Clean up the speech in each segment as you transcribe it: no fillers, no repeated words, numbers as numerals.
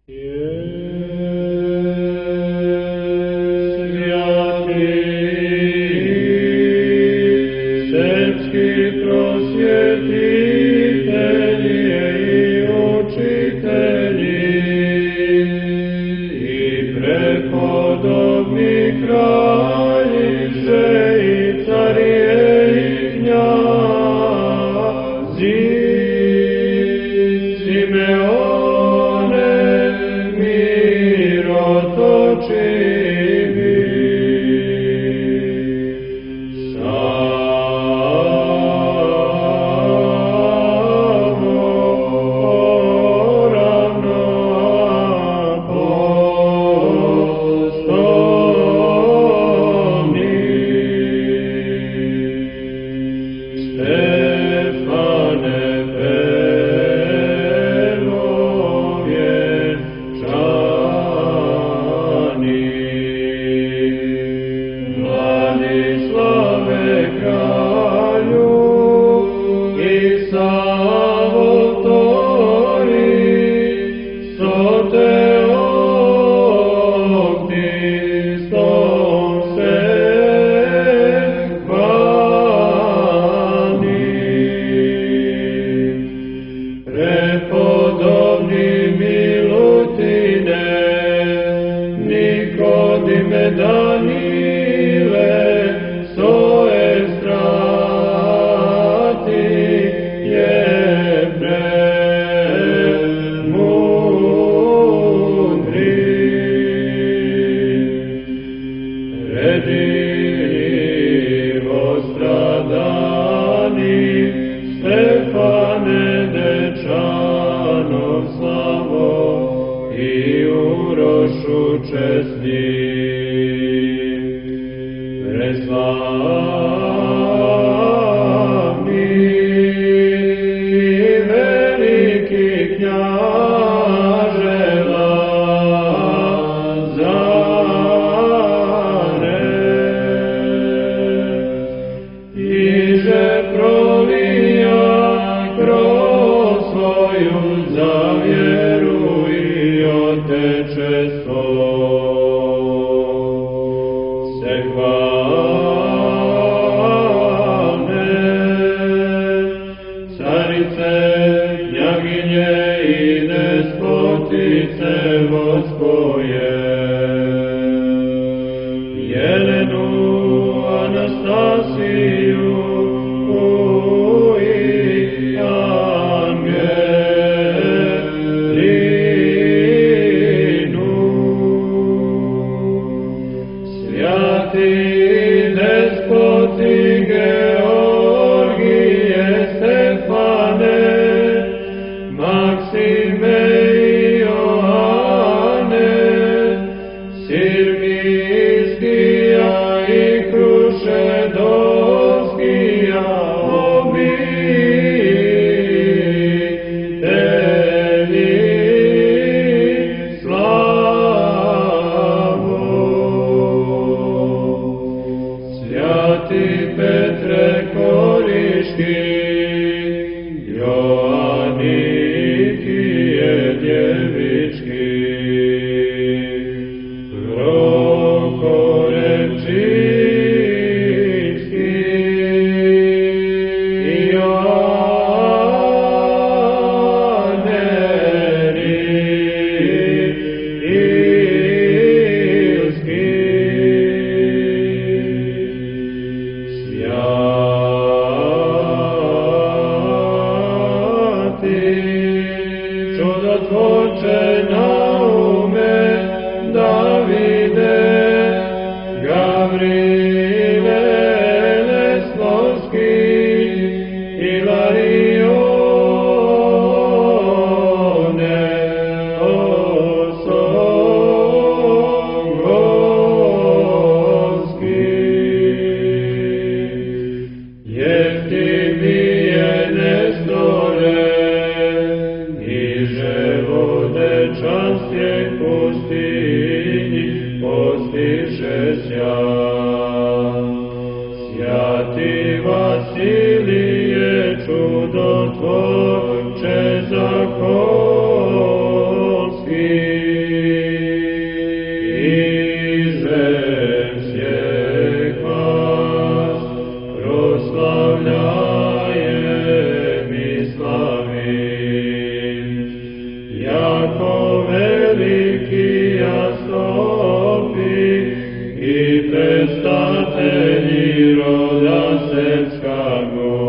Chance jako veliki jastopi i predstavitelji roda srpskog.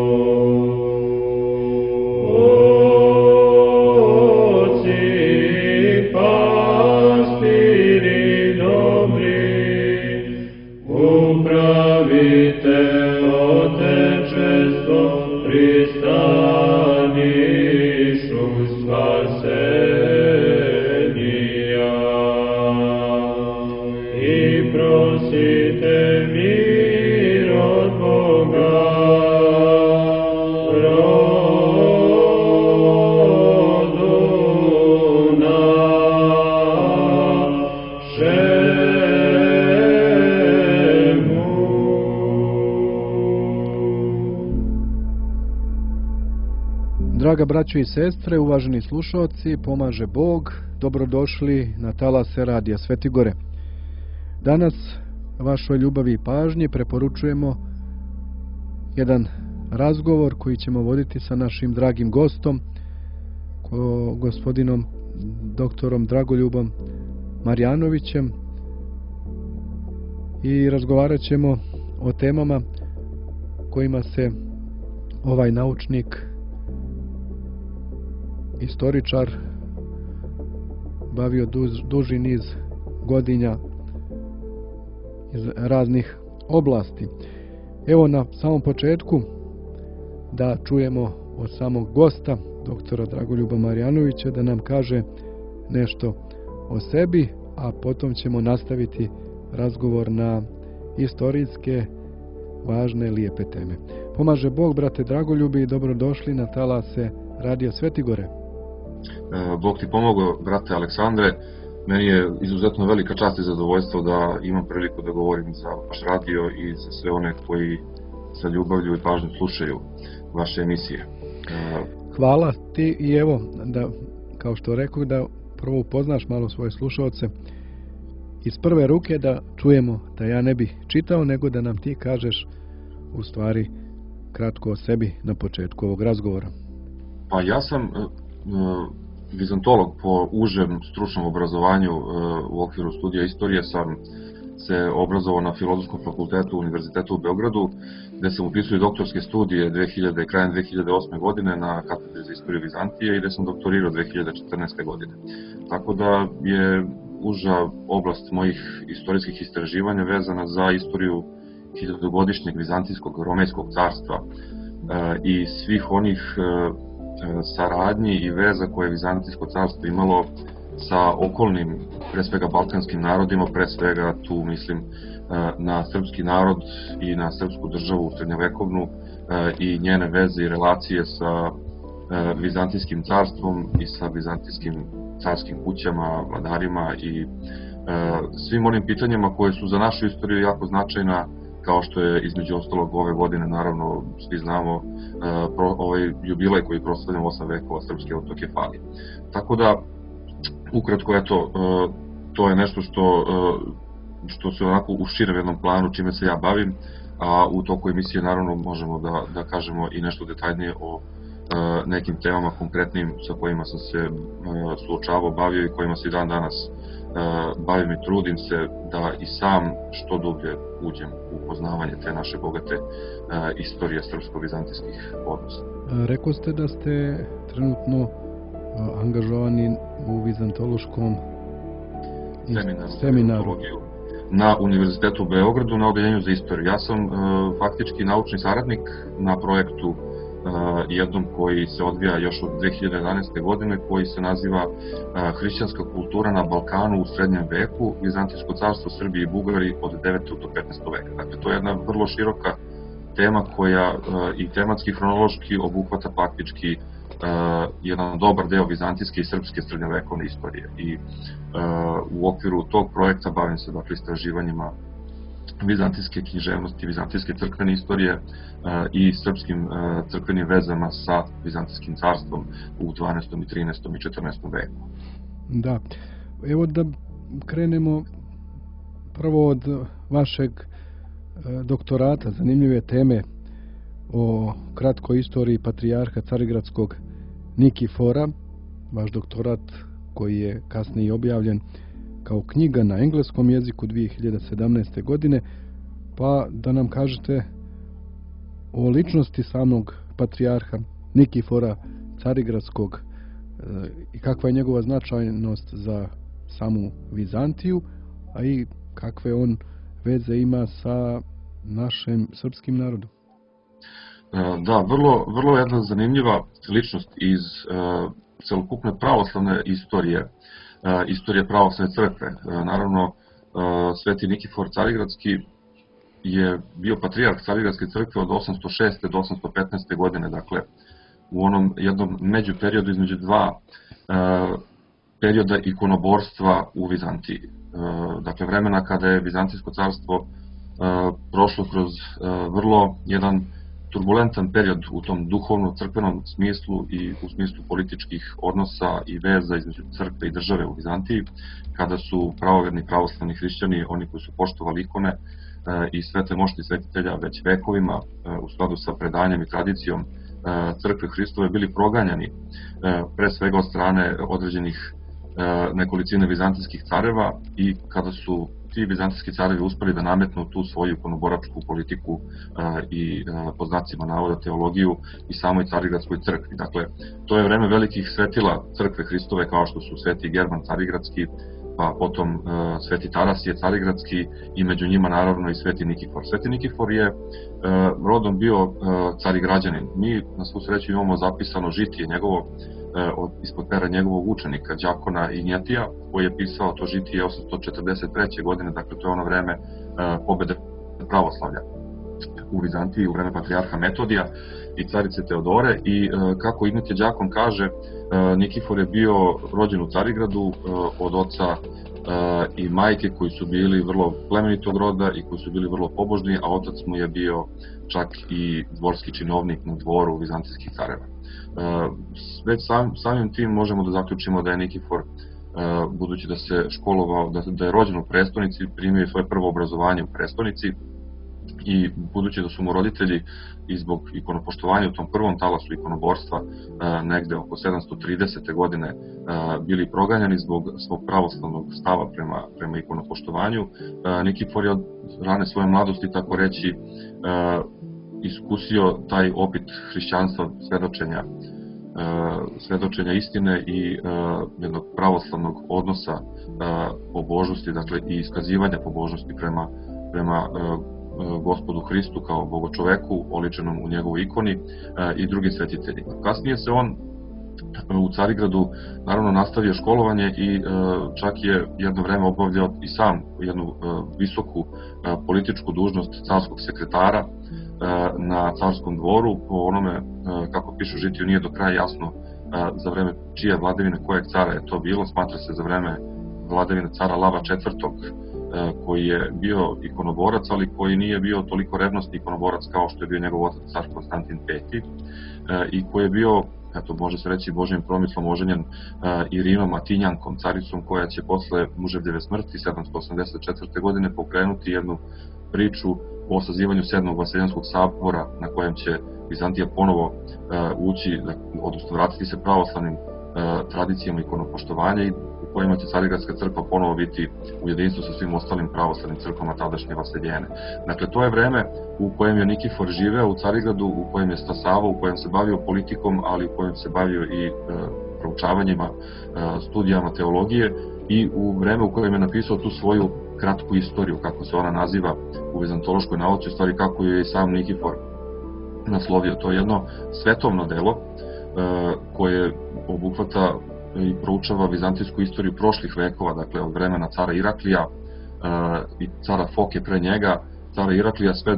Draga braćo i sestre, uvaženi slušalci, pomaže Bog, dobrodošli na talase Radija Svetigore. Danas vašoj ljubavi i pažnji preporučujemo jedan razgovor koji ćemo voditi sa našim dragim gostom, gospodinom doktorom Dragoljubom Marjanovićem, i razgovarat ćemo o temama kojima se ovaj naučnik, istoričar, bavio duži niz godina iz raznih oblasti. Evo na samom početku da čujemo od samog gosta, doktora Dragoljuba Marjanovića, da nam kaže nešto o sebi, a potom ćemo nastaviti razgovor na istorijske, važne, lijepe teme. Pomaže Bog, brate Dragoljubi, i dobrodošli na talase Radija Svetigore. Bog ti pomogao, brate Aleksandre. Meni je izuzetno velika čast i zadovoljstvo da imam priliku da govorim za vaš radio i za sve one koji sa ljubavlju i pažnjom slušaju vaše emisije. Hvala ti, i evo, da, kao što rekao, da prvo upoznaš malo svoje slušalce iz prve ruke, da čujemo, da ja ne bih čitao, nego da nam ti kažeš u stvari kratko o sebi na početku ovog razgovora. Pa ja sam vizantolog po užem stručnom obrazovanju. U okviru studija istorije sam se obrazovao na Filozofskom fakultetu Univerzitetu u Beogradu, gde sam upisao doktorske studije krajem 2008. godine na katedri za istoriju Vizantije i gde sam doktorirao 2014. godine. Tako da je uža oblast mojih istorijskih istraživanja vezana za istoriju hiljadugodišnjeg vizantijskog romejskog carstva i svih onih saradnji i veza koje je Vizantijsko carstvo imalo sa okolnim, pre svega balkanskim narodima, pre svega tu mislim na srpski narod i na srpsku državu srednjovekovnu i njene veze i relacije sa Vizantijskim carstvom i sa vizantijskim carskim kućama, vladarima i svim onim pitanjima koje su za našu istoriju jako značajna, kao što je između ostalog ove godine, naravno svi znamo, ovaj jubilej koji proslavljamo 8 vekova srpske autokefalije. Tako da, ukratko, eto, to je nešto što se onako u širem jednom planu čime se ja bavim, a u toku emisije naravno možemo da kažemo i nešto detaljnije o nekim temama konkretnim sa kojima sam se suočavao, bavio i kojima se i dan danas bavim i trudim se da i sam što dublje uđem u poznavanje te naše bogate istorije srpsko-vizantijskih odnosa. Rekao ste da ste trenutno angažovani u vizantološkom seminaru na Univerzitetu u Beogradu na odeljenju za istoriju. Ja sam faktički naučni saradnik na projektu jednom koji se odvija još od 2011. godine, koji se naziva Hrišćanska kultura na Balkanu u srednjem veku, Vizantijsko carstvo, Srbiji i Bugari od 9. do 15. veka. Dakle, to je jedna vrlo široka tema koja i tematski i hronološki obuhvata faktički jedan dobar deo vizantijske i srpske srednjovekovne istorije. I u okviru tog projekta bavim se istraživanjima vizantijske književnosti, vizantijske crkvene istorije i srpskim crkvenim vezama sa Vizantijskim carstvom u 12. i 13. i 14. veku. Da, evo da krenemo prvo od vašeg doktorata, zanimljive teme o kratkoj istoriji patrijarha carigradskog Nikifora, vaš doktorat koji je kasnije objavljen kao knjiga na engleskom jeziku 2017. godine, pa da nam kažete o ličnosti samog patrijarha Nikifora Carigradskog i kakva je njegova značajnost za samu Vizantiju, a i kakve on veze ima sa našim srpskim narodom. Da, vrlo jedna zanimljiva ličnost iz celokupne pravoslavne istorije pravoslavne crkve. Naravno, sveti Nikifor Carigradski je bio patrijarh Carigradske crkve od 806. do 815. godine, dakle u onom jednom međuperiodu između dva perioda ikonoborstva u Vizantiji. Dakle, vremena kada je Vizantijsko carstvo prošlo kroz vrlo jedan turbulentan period u tom duhovno-crkvenom smislu i u smislu političkih odnosa i veza između crkve i države u Vizantiji, kada su pravoverni pravoslavni hrišćani, oni koji su poštovali ikone i svete mošti svetitelja već vekovima u skladu sa predanjem i tradicijom crkve Hristove, bili proganjani pre svega od strane određenih nekolicine vizantijskih careva, i kada su ti vizantijski carevi uspeli da nametnu tu svoju ikonoboračku politiku i po znacima navoda teologiju i samoj Carigradskoj crkvi. Dakle, to je vreme velikih svetila crkve Hristove, kao što su sveti German Carigradski, pa potom sveti Tarasije Carigradski i među njima naravno i sveti Nikifor. Sveti Nikifor je rodom bio carigrađanin. Mi na svu sreću imamo zapisano žitije njegovo ispod pera njegovog učenika, đakona Ignjatija, koji je pisao to žitije 843. godine, dakle to je ono vreme pobede pravoslavlja u Vizantiji, u vreme patrijarha Metodija i carice Teodore. I kako Ignjatije đakon kaže, Nikifor je bio rođen u Carigradu od oca i majke koji su bili vrlo plemenitog roda i koji su bili vrlo pobožni, a otac mu je bio čak i dvorski činovnik na dvoru vizantijskih careva. Već samim tim možemo da zaključimo da je Nikifor, budući da se školovao, da je rođen u prestonici, primio je svoje prvo obrazovanje u prestonici, i budući da su mu roditelji i zbog ikonopoštovanja u tom prvom talasu ikonoborstva negde oko 730. godine bili proganjani zbog svog pravoslavnog stava prema ikonopoštovanju, Nikifor je od rane svoje mladosti, tako reći, iskusio taj opit hrišćanstva, svedočenja istine i jednog pravoslavnog odnosa pobožnosti, dakle i iskazivanja pobožnosti prema Gospodu Hristu kao bogočoveku oličenom u njegovoj ikoni i drugim svetiteljima. Kasnije se on u Carigradu naravno nastavio školovanje i čak je jedno vreme obavljao i sam jednu visoku političku dužnost carskog sekretara na carskom dvoru. Po onome, kako piše u žitiju, nije do kraja jasno za vreme čije vladavine, kojeg cara je to bilo. Smatra se za vreme vladavine cara Lava IV, koji je bio ikonoborac, ali koji nije bio toliko revnosni ikonoborac kao što je bio njegov otac car Konstantin V, i koji je bio, eto, može se reći, Božjim promislom oženjen Irinom Atinjankom, caricom koja će posle muževljeve smrti 784. godine pokrenuti jednu priču o sazivanju 7. Vaseljanskog sabora, na kojem će Vizantija ponovo ući, odnosno vratiti se pravoslavnim tradicijama ikonopoštovanja, i u kojima će Carigradska crkva ponovo biti u jedinstvu sa svim ostalim pravoslavnim crkvama tadašnje vaseljene. Dakle, to je vreme u kojem je Nikifor živeo u Carigradu, u kojem je stasavao, u kojem se bavio politikom, ali u kojem se bavio i proučavanjima, studijama teologije, i u vreme u kojem je napisao tu svoju kratku istoriju, kako se ona naziva u vizantološkoj nauci, u stvari kako je i sam Nikifor naslovio. To je jedno svetovno delo koje obuhvata i proučava vizantijsku istoriju prošlih vekova, dakle od vremena cara Iraklija i cara Foke pre njega, cara Iraklija, sve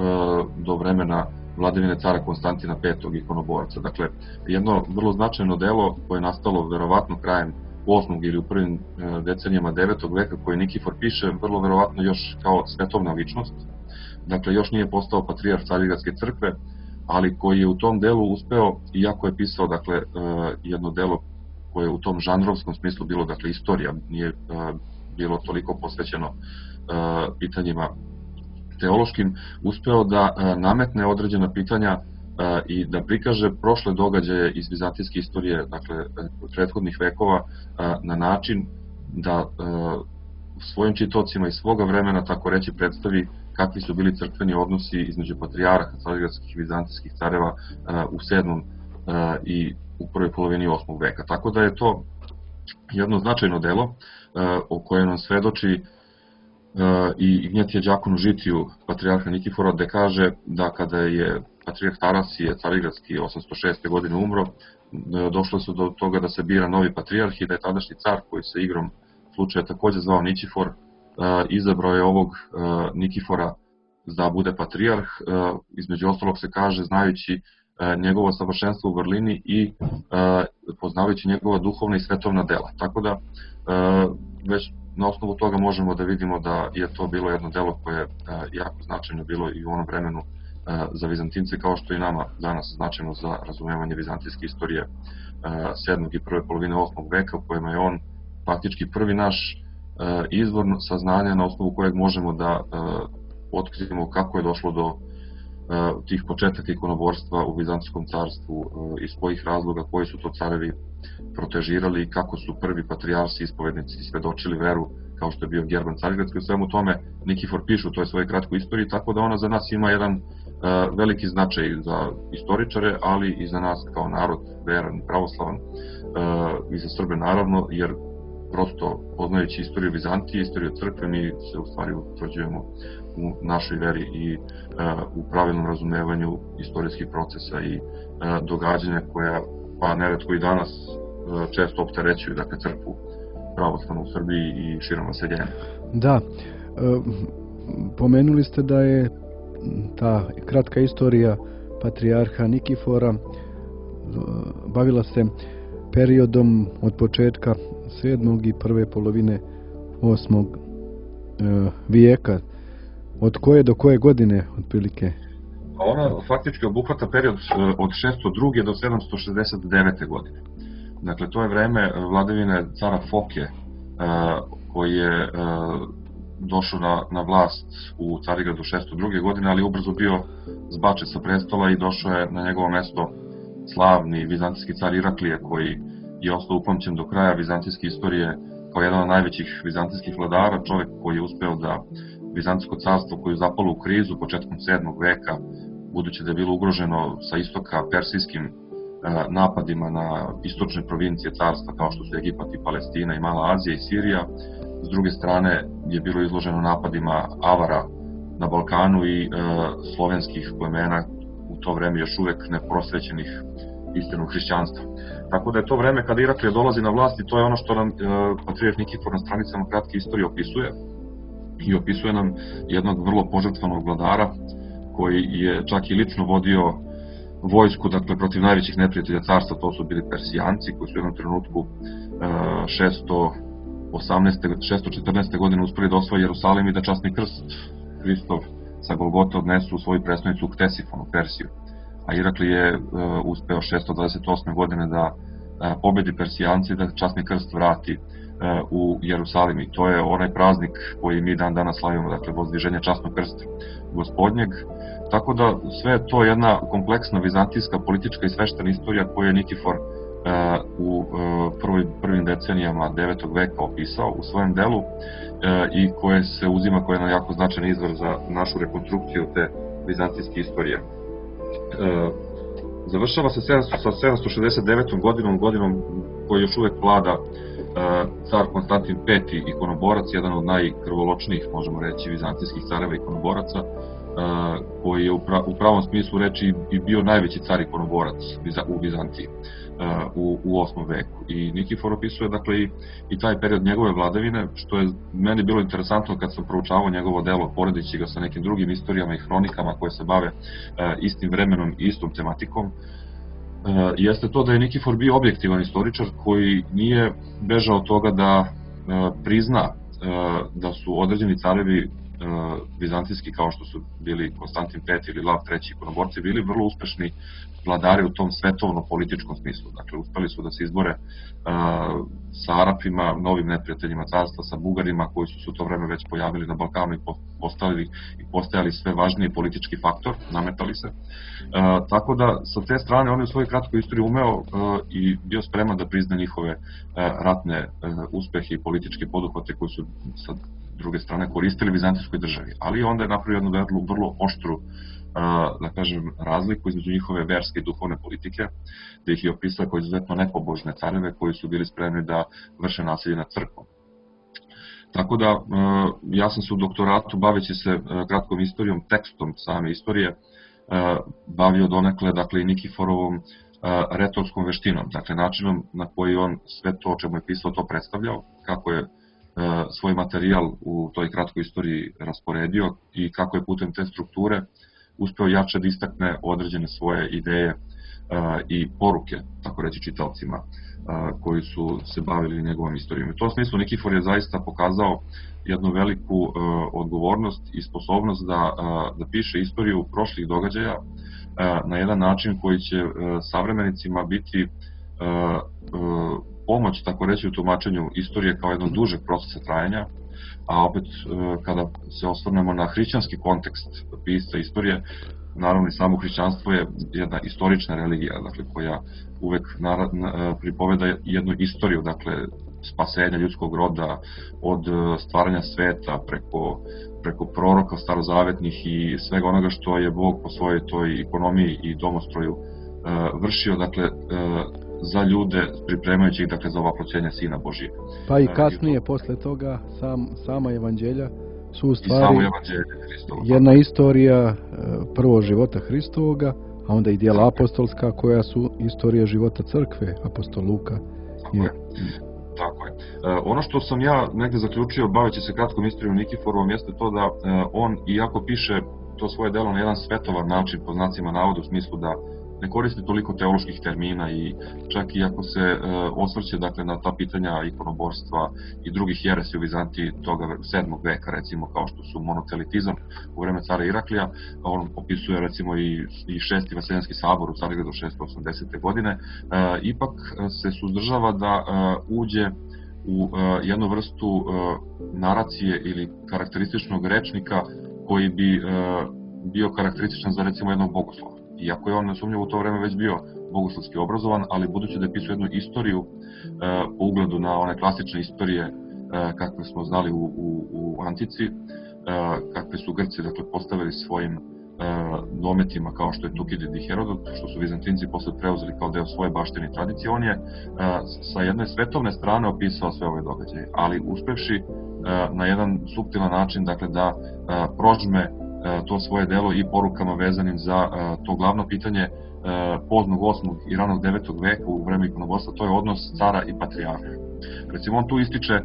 do vremena vladavine cara Konstantina V ikonoborca. Dakle, jedno vrlo značajno delo koje je nastalo verovatno krajem 8. ili u prvim decenijama 9. veka, koje Nikifor piše vrlo verovatno još kao svetovna ličnost. Dakle, još nije postao patrijarh Carigradske crkve, ali koji je u tom delu uspeo, iako je pisao, dakle, jedno delo koje je u tom žanrovskom smislu bilo, dakle, istorija, nije bilo toliko posvećeno pitanjima teološkim, uspeo da nametne određena pitanja i da prikaže prošle događaje iz vizantijske istorije, dakle prethodnih vekova, na način da svojim čitaocima iz svoga vremena, tako reći, predstavi kakvi su bili crkveni odnosi između patrijarha carigradskih i vizantijskih careva u 7. i u prvoj polovini 8. veka. Tako da je to jedno značajno delo o kojem nam svedoči i Ignjetije Đakon u žitiju patrijarha Nikifora, gde kaže da kada je patrijarh Tarasije carigradski 806. godine umro, došlo su do toga da se bira novi patrijarh i da je tadašnji car, koji se igrom slučaja takođe zvao Nikifor, izabrao je ovog Nikifora da bude patrijarh, između ostalog se kaže znajući njegovo savršenstvo u vrlini i poznavajući njegova duhovna i svetovna dela. Tako da već na osnovu toga možemo da vidimo da je to bilo jedno delo koje je jako značajno bilo i u onom vremenu za Vizantince, kao što i nama danas značajno za razumevanje vizantijske istorije 7. i prve polovine 8. veka, u kojima je on faktički prvi naš izvor saznanja na osnovu kojeg možemo da otkrijemo kako je došlo do tih početaka ikonoborstva u Vizantijskom carstvu, iz kojih razloga, koji su to carevi protežirali i kako su prvi patrijarsi, ispovednici svedočili veru, kao što je bio Gerban Carigradski. U svemu tome Nikifor piše u toj svojoj kratkoj istoriji, tako da ona za nas ima jedan veliki značaj za istoričare, ali i za nas kao narod veran i pravoslavan, i za Srbe naravno, jer prosto poznajući istoriju Vizantije, istoriju crkve, mi se u stvari utvrđujemo u našoj veri i u pravilnom razumevanju istorijskih procesa i događanja koja, pa neretko i danas, često opterećuju, dakle, crkvu pravoslavnu u Srbiji i širom naseljenja. Da, pomenuli ste da je ta kratka istorija patrijarha Nikifora bavila se periodom od početka 7. i prve polovine 8. vijeka. Od koje do koje godine otprilike? Ona faktički obuhvata period od 602. do 769. godine. Dakle, to je vreme vladavine cara Foke, koji je došao na vlast u Carigradu 602. godine, ali ubrzo bio zbačen sa prestola i došao je na njegovo mesto slavni vizantijski car Iraklije, koji je ostao upamćen do kraja vizantijske istorije kao jedan od najvećih vizantijskih vladara, čovjek koji je uspeo da Vizantijsko carstvo koje je zapalo u krizu početkom 7. veka, budući da je bilo ugroženo sa istoka persijskim napadima na istočne provincije carstva kao što su Egipat i Palestina i Mala Azija i Sirija. S druge strane je bilo izloženo napadima Avara na Balkanu i slovenskih plemena, u to vreme još uvek neprosvećenih istinu hrišćanstva. Tako da je to vreme kada Iraklija dolazi na vlast i to je ono što nam patrijarh Nikifor na stranicama kratke istorije opisuje. I opisuje nam jednog vrlo požrtvanog vladara koji je čak i lično vodio vojsku, dakle, protiv najvećih neprijatelja carstva, to su bili Persijanci, koji su u jednom trenutku 614. godine uspeli da osvoje Jerusalim i da časni krst Hristov sa Golgote odnesu u svoju prestonicu u Ktesifon, u Persiju. A Irakli je uspeo 628. godine da pobedi Persijanci i da časni krst vrati u Jerusalim. I to je onaj praznik koji mi dan danas slavimo, dakle, vozdviženje časnog krsta Gospodnjeg. Tako da sve je to jedna kompleksna vizantijska politička i sveštena istorija koju je Nikifor u prvim decenijama 9. veka opisao u svojem delu i koje se uzima, koje je na jako značajan izvor za našu rekonstrukciju te vizantijske istorije. Završava se sa 769. godinom koji još uvek vlada car Konstantin V. ikonoborac, jedan od najkrvoločnijih, možemo reći, vizantijskih careva ikonoboraca, koji je u pravom smislu reči i bio najveći car ikonoborac u Vizantiji u 8. veku. I Nikifor opisuje, dakle, i taj period njegove vladavine, što je meni bilo interesantno kad sam proučavao njegovo delo, poredeći ga sa nekim drugim istorijama i hronikama koje se bave istim vremenom i istom tematikom, jeste to da je Nikifor bio objektivan istoričar koji nije bežao od toga da prizna da su određeni carevi vizantijski, kao što su bili Konstantin V ili Lav III ikonoborci, bili vrlo uspešni vladari u tom svetovno-političkom smislu. Dakle, uspeli su da se izbore sa Arapima, novim neprijateljima carstva, sa Bugarima koji su se u to vreme već pojavili na Balkanu i postajali sve važniji politički faktor, nametali se. Tako da, sa te strane, on je u svojoj kratkoj istoriji umeo i bio spreman da prizna njihove ratne uspehe i političke poduhvate koji su sa druge strane koristili vizantijskoj državi. Ali onda je napravio jednu vrlo oštru, da kažem, razliku između njihove verske i duhovne politike, gde ih je opisao kao izuzetno nepobožne careve koji su bili spremni da vrše nasilje nad crkvom. Tako da, ja sam se u doktoratu, baveći se kratkom istorijom, tekstom same istorije, bavio donekle, dakle, i Nikiforovom retorskom veštinom, dakle, načinom na koji on sve to o čemu je pisao to predstavljao, kako je svoj materijal u toj kratkoj istoriji rasporedio i kako je putem te strukture uspeo jače da istakne određene svoje ideje i poruke, tako reći, čitaocima koji su se bavili njegovom istorijom. U tom smislu Nikifor je zaista pokazao jednu veliku odgovornost i sposobnost da piše istoriju prošlih događaja na jedan način koji će savremenicima biti pomoć, tako reći, u tumačenju istorije kao jednog dužeg procesa trajanja, a opet kada se osvrnemo na hrišćanski kontekst pisca istorije, naravno i samo hrišćanstvo je jedna istorična religija, dakle, koja uvek pripoveda jednu istoriju, dakle, spasenja ljudskog roda od stvaranja sveta preko proroka starozavetnih i svega onoga što je Bog po svojoj toj ekonomiji i domostroju vršio, dakle, za ljude, pripremajući ih, dakle, za ovaploćenje Sina Božije. Pa i kasnije, posle toga, sama evanđelja su u stvari jedna istorija prvo života Hristovoga, a onda i dijela apostolska koja su istorija života crkve, apostol Luka. Tako je. Ono što sam ja negde zaključio, baveći se kratkom istorijom Nikiforovom, jeste to da on, iako piše to svoje delo na jedan svetovan način, po znacima navoda, u smislu da ne koristi toliko teoloških termina i čak i ako se osvrće, dakle, na ta pitanja ikonoborstva i drugih jeresi u Vizantiji toga 7. veka, recimo, kao što su monotelitizam u vreme cara Iraklija, on opisuje, recimo, i 6. Vaseljanski sabor u Carigradu 680. godine, ipak se suzdržava da uđe u jednu vrstu naracije ili karakterističnog rečnika koji bi bio karakterističan za, recimo, jednog bogoslova. Iako je on, nesumnjivo, u to vreme već bio bogoslovski obrazovan, ali budući da je pisao jednu istoriju po ugledu na one klasične istorije kakve smo znali u antici, kakve su Grci, dakle, postavili svojim dometima, kao što je Tukidid i Herodot, što su Vizantinci posle preuzeli kao deo svoje baštine i tradicije, on je sa jedne svetovne strane opisao sve ove događaje, ali uspevši na jedan suptilan način, dakle, da prožme to svoje delo i porukama vezanim za to glavno pitanje poznog 8. i ranog 9. veka u vreme ikonoborstva, to je odnos cara i patrijarha. Recimo, on tu ističe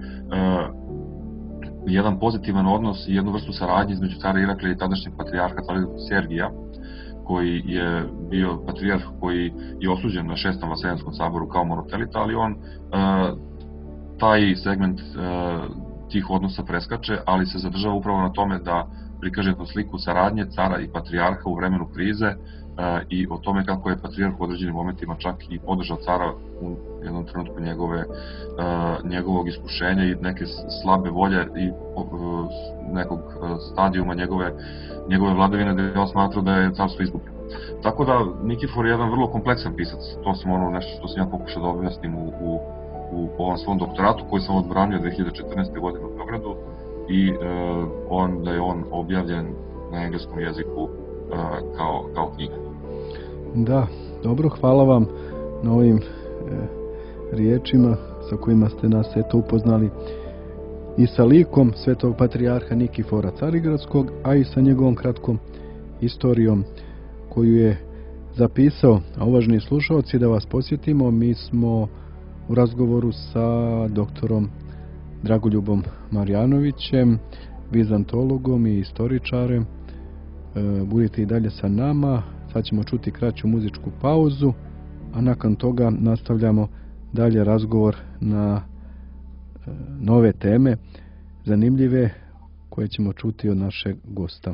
jedan pozitivan odnos i jednu vrstu saradnje između cara Iraklija i tadašnjeg patrijarha Sergija, koji je bio patrijarh koji je osuđen na 6. Vaseljanskom saboru kao monotelita, ali on taj segment tih odnosa preskače, ali se zadržava upravo na tome da prikaže jednu sliku saradnje cara i patrijarha u vremenu krize i o tome kako je patrijarh u određenim momentima čak i podržao cara u jednom trenutku njegovog iskušenja i neke slabe volje i nekog stadijuma njegove vladavine, da je on smatrao da je carstvo izgubljeno. Tako da Nikifor je jedan vrlo kompleksan pisac, to sam nešto što sam ja pokušao da objasnim u ovom svom doktoratu koji sam odbranio 2014. godine u Beogradu i da je on objavljen na engleskom jeziku kao knjiga. Da, dobro, hvala vam na ovim riječima sa kojima ste nas upoznali i sa likom svetog patrijarha Nikifora Carigradskog, a i sa njegovom kratkom istorijom koju je zapisao. A uvaženi slušalci, da vas posjetimo, mi smo u razgovoru sa doktorom Dragoljubom Marjanovićem, vizantologom i istoričarem. Budite i dalje sa nama, sad ćemo čuti kraću muzičku pauzu, a nakon toga nastavljamo dalje razgovor na nove teme, zanimljive koje ćemo čuti od našeg gosta.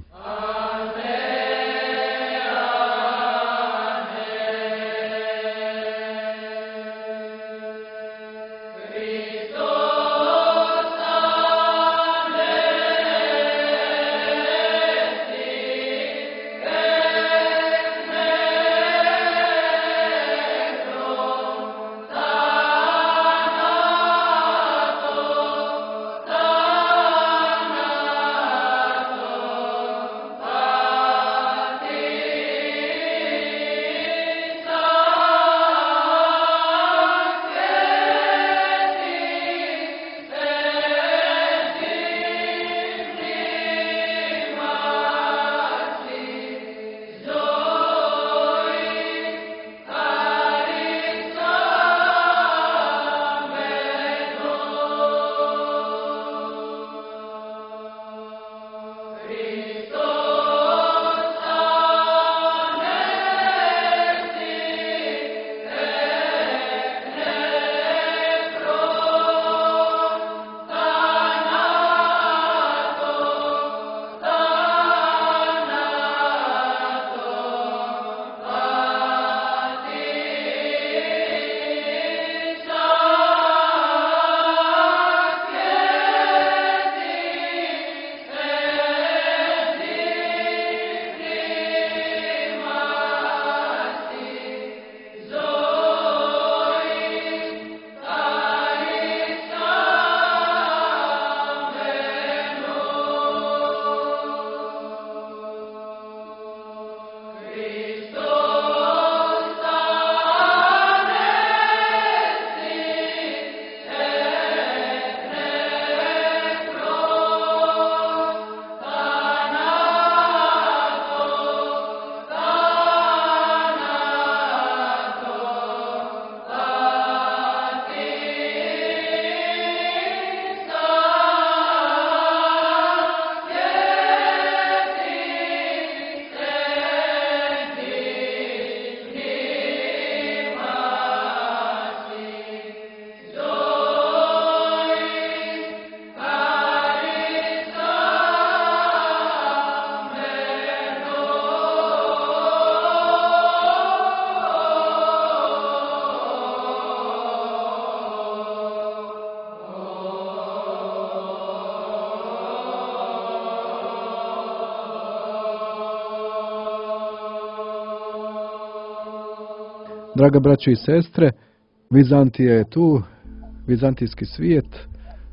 Draga braćo i sestre, Vizantija je tu, vizantijski svijet.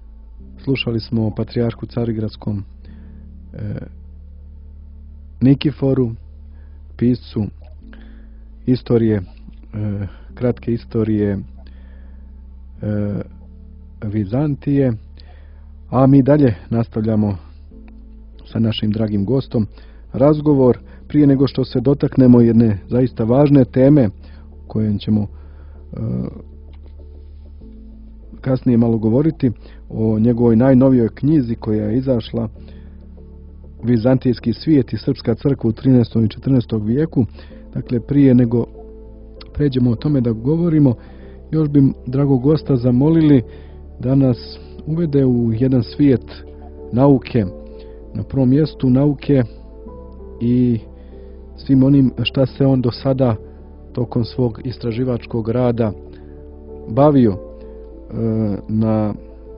Slušali smo o patrijarhu carigradskom Nikiforu, piscu istorije, kratke istorije Vizantije, a mi dalje nastavljamo sa našim dragim gostom razgovor. Prije nego što se dotaknemo jedne zaista važne teme kojem ćemo kasnije malo govoriti, o njegovoj najnovijoj knjizi koja je izašla, Vizantijski svijet i Srpska crkva u 13. i 14. vijeku. Dakle, prije nego pređemo o tome da govorimo, još bi dragog gosta zamolili da nas uvede u jedan svijet nauke, na prvom mjestu nauke i svim onim šta se on do sada tokom svog istraživačkog rada bavio na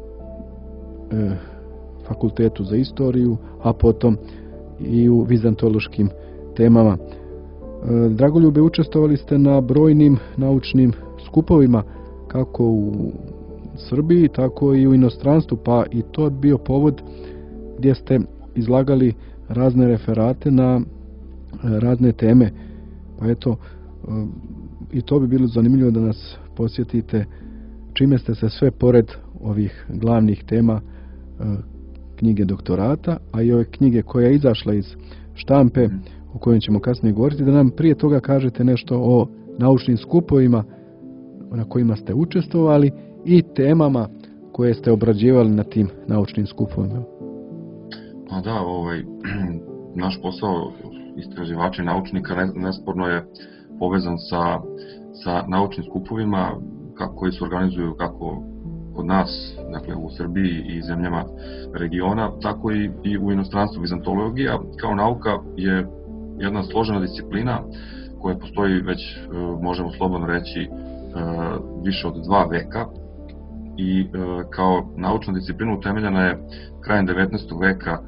fakultetu za istoriju, a potom i u vizantološkim temama. Dragoljube, učestvovali ste na brojnim naučnim skupovima, kako u Srbiji, tako i u inostranstvu, pa i to je bio povod gdje ste izlagali razne referate na razne teme. Pa eto, i to bi bilo zanimljivo da nas posjetite čime ste se sve pored ovih glavnih tema knjige doktorata, a i ove knjige koja je izašla iz štampe, o kojoj ćemo kasnije govoriti, da nam prije toga kažete nešto o naučnim skupovima na kojima ste učestvovali i temama koje ste obrađivali na tim naučnim skupovima. Pa da, naš posao istraživača i naučnika nesporno je povezan sa naučnim skupovima, koji se organizuju kako kod nas, dakle u Srbiji i zemljama regiona, tako i u inostranstvu. Vizantologija kao nauka je jedna složena disciplina koja postoji već, možemo slobodno reći, više od 2 veka i kao naučna disciplina utemeljena je krajem 19. veka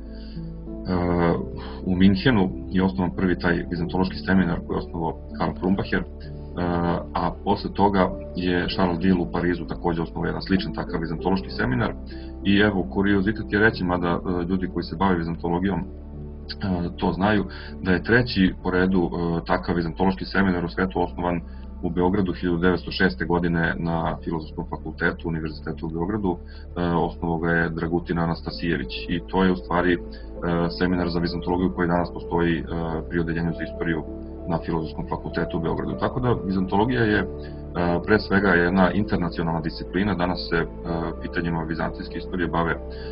u Minhenu i osnovan prvi taj vizantološki seminar koji je osnovao Karl Krumbacher, a posle toga je Charles Dill u Parizu takođe osnovao jedan sličan takav vizantološki seminar. I evo, kuriozitet je reći, mada ljudi koji se bave vizantologijom to znaju, da je 3. po redu takav vizantološki seminar u svetu osnovan u Beogradu 1906. godine na Filozofskom fakultetu Univerzitetu u Beogradu. Osnovao ga je Dragutin Anastasijević i to je u stvari seminar za vizantologiju koji danas postoji pri odeljenju za istoriju na Filozofskom fakultetu u Beogradu. Tako da vizantologija je pre svega jedna internacionalna disciplina. Danas se pitanjima vizantijske istorije bave